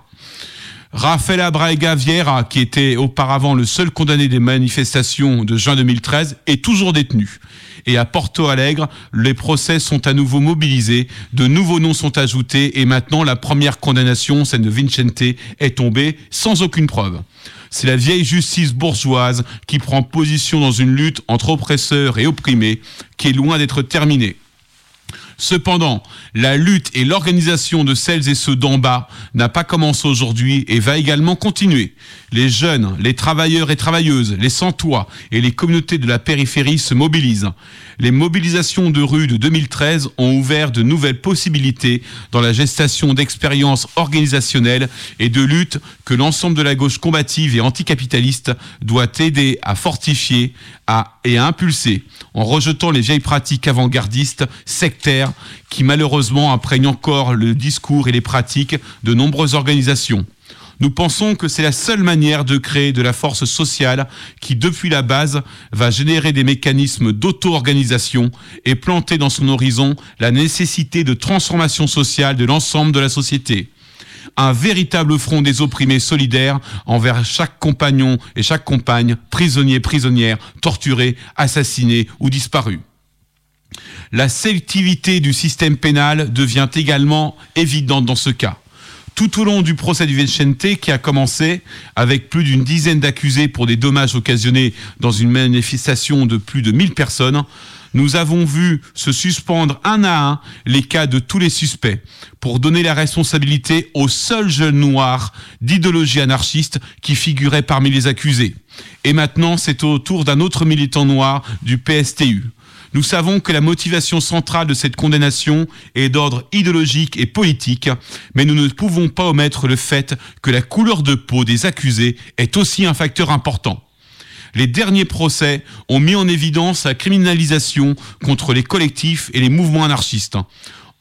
Rafael Braga Vieira, qui était auparavant le seul condamné des manifestations de juin 2013, est toujours détenu. Et à Porto Alegre, les procès sont à nouveau mobilisés, de nouveaux noms sont ajoutés et maintenant la première condamnation, celle de Vicente, est tombée sans aucune preuve. C'est la vieille justice bourgeoise qui prend position dans une lutte entre oppresseurs et opprimés qui est loin d'être terminée. Cependant, la lutte et l'organisation de celles et ceux d'en bas n'a pas commencé aujourd'hui et va également continuer. Les jeunes, les travailleurs et travailleuses, les sans-toit et les communautés de la périphérie se mobilisent. Les mobilisations de rue de 2013 ont ouvert de nouvelles possibilités dans la gestation d'expériences organisationnelles et de lutte que l'ensemble de la gauche combative et anticapitaliste doit aider à fortifier et à impulser, en rejetant les vieilles pratiques avant-gardistes, sectaires, qui malheureusement imprègnent encore le discours et les pratiques de nombreuses organisations. Nous pensons que c'est la seule manière de créer de la force sociale qui, depuis la base, va générer des mécanismes d'auto-organisation et planter dans son horizon la nécessité de transformation sociale de l'ensemble de la société. Un véritable front des opprimés solidaires envers chaque compagnon et chaque compagne, prisonnier, prisonnière, torturé, assassiné ou disparu. La sélectivité du système pénal devient également évidente dans ce cas. Tout au long du procès du Vicente, qui a commencé avec plus d'une dizaine d'accusés pour des dommages occasionnés dans une manifestation de plus de 1000 personnes, nous avons vu se suspendre un à un les cas de tous les suspects pour donner la responsabilité aux seuls jeunes noirs d'idéologie anarchiste qui figuraient parmi les accusés. Et maintenant, c'est au tour d'un autre militant noir du PSTU. Nous savons que la motivation centrale de cette condamnation est d'ordre idéologique et politique, mais nous ne pouvons pas omettre le fait que la couleur de peau des accusés est aussi un facteur important. Les derniers procès ont mis en évidence la criminalisation contre les collectifs et les mouvements anarchistes.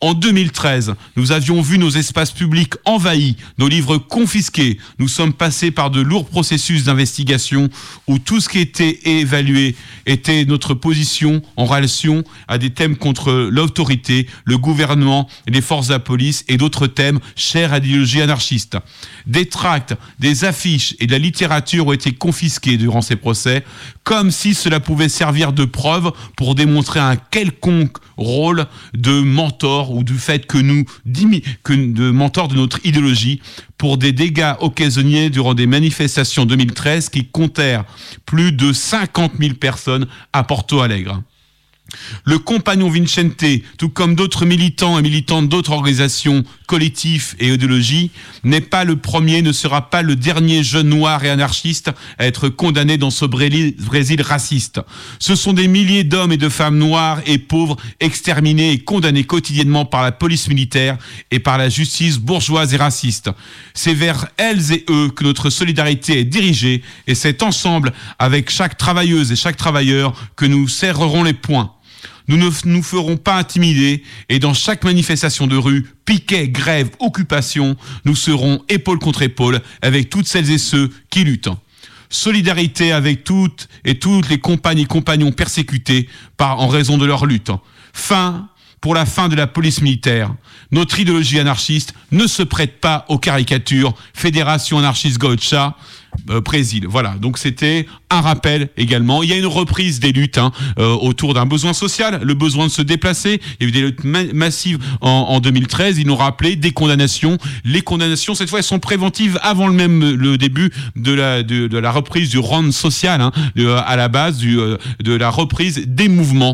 En 2013, nous avions vu nos espaces publics envahis, nos livres confisqués. Nous sommes passés par de lourds processus d'investigation où tout ce qui était évalué était notre position en relation à des thèmes contre l'autorité, le gouvernement, les forces de la police et d'autres thèmes chers à l'idéologie anarchiste. Des tracts, des affiches et de la littérature ont été confisqués durant ces procès, comme si cela pouvait servir de preuve pour démontrer un quelconque rôle de mentor ou du fait que de mentor de notre idéologie pour des dégâts occasionnés durant des manifestations 2013 qui comptèrent plus de 50 000 personnes à Porto Alegre. Le compagnon Vicente, tout comme d'autres militants et militantes d'autres organisations, collectifs et idéologies, n'est pas le premier, ne sera pas le dernier jeune noir et anarchiste à être condamné dans ce Brésil raciste. Ce sont des milliers d'hommes et de femmes noirs et pauvres exterminés et condamnés quotidiennement par la police militaire et par la justice bourgeoise et raciste. C'est vers elles et eux que notre solidarité est dirigée et c'est ensemble avec chaque travailleuse et chaque travailleur que nous serrerons les poings. Nous ne nous ferons pas intimider et dans chaque manifestation de rue, piquet, grève, occupation, nous serons épaule contre épaule avec toutes celles et ceux qui luttent. Solidarité avec toutes les compagnes et compagnons persécutés en raison de leur lutte. Pour la fin de la police militaire. Notre idéologie anarchiste ne se prête pas aux caricatures. Fédération anarchiste Gaucha, Brésil. Voilà, donc c'était un rappel également. Il y a une reprise des luttes autour d'un besoin social, le besoin de se déplacer. Il y a eu des luttes massives en 2013. Ils nous rappelaient des condamnations. Les condamnations, cette fois, elles sont préventives avant le début de la reprise du round social, à la base de la reprise des mouvements.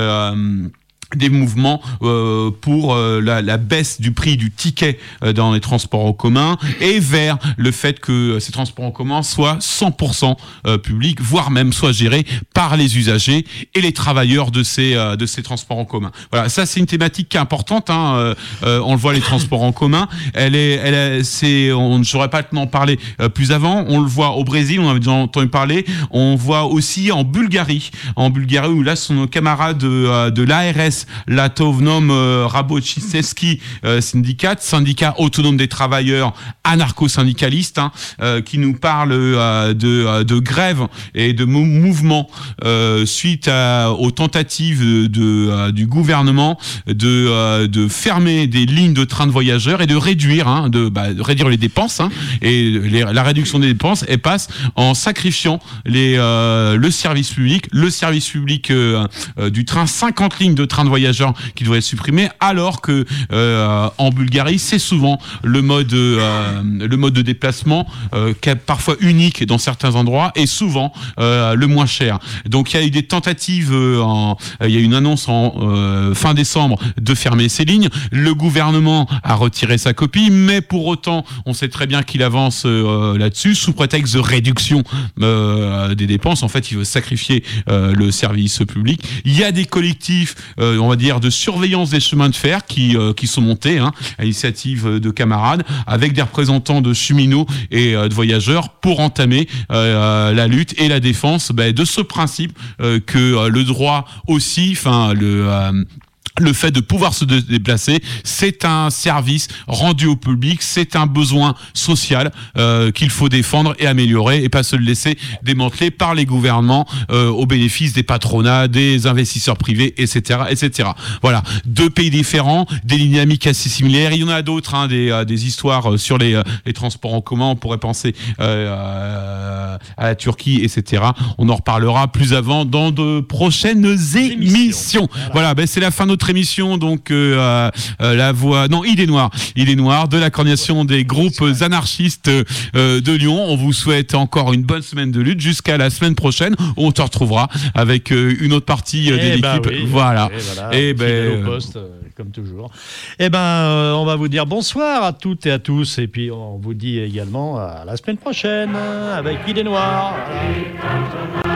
Pour la baisse du prix du ticket dans les transports en commun et vers le fait que ces transports en commun soient 100% publics, voire même soient gérés par les usagers et les travailleurs de ces transports en commun. Voilà, ça c'est une thématique qui est importante. On le voit, les transports en commun. On ne saurait pas en parler plus avant. On le voit au Brésil, on avait déjà entendu parler. On voit aussi en Bulgarie où là ce sont nos camarades de l'ARS, l'Autonom Rabochistevski syndicat autonome des travailleurs anarcho-syndicalistes, qui nous parle de grève et de mouvements suite aux tentatives du gouvernement de fermer des lignes de train de voyageurs et de réduire les dépenses, et la réduction des dépenses, elle passe en sacrifiant le service public du train, 50 lignes de train de voyageurs qui devraient être supprimés, alors que en Bulgarie c'est souvent le mode de déplacement qui est parfois unique dans certains endroits et souvent le moins cher. Donc il y a eu des tentatives, il y a eu une annonce en fin décembre de fermer ces lignes. Le gouvernement a retiré sa copie, mais pour autant on sait très bien qu'il avance là-dessus sous prétexte de réduction des dépenses. En fait, il veut sacrifier le service public. Il y a des collectifs, on va dire, de surveillance des chemins de fer qui sont montés à l'initiative de camarades avec des représentants de cheminots et de voyageurs pour entamer la lutte et la défense de ce principe que le droit aussi, le fait de pouvoir se déplacer, c'est un service rendu au public, c'est un besoin social qu'il faut défendre et améliorer et pas se le laisser démanteler par les gouvernements au bénéfice des patronats, des investisseurs privés, etc., etc. Voilà, deux pays différents, des dynamiques assez similaires. Il y en a d'autres, des histoires sur les transports en commun. On pourrait penser à la Turquie, etc. On en reparlera plus avant dans de prochaines émissions. Voilà, c'est la fin de notre émission, donc la voix, Idées Noires de la coordination des groupes anarchistes de Lyon. On vous souhaite encore une bonne semaine de lutte jusqu'à la semaine prochaine où on te retrouvera avec une autre partie de l'équipe. Oui, voilà. Et au poste, comme toujours. On va vous dire bonsoir à toutes et à tous, et puis on vous dit également à la semaine prochaine avec Idées Noires. Voilà.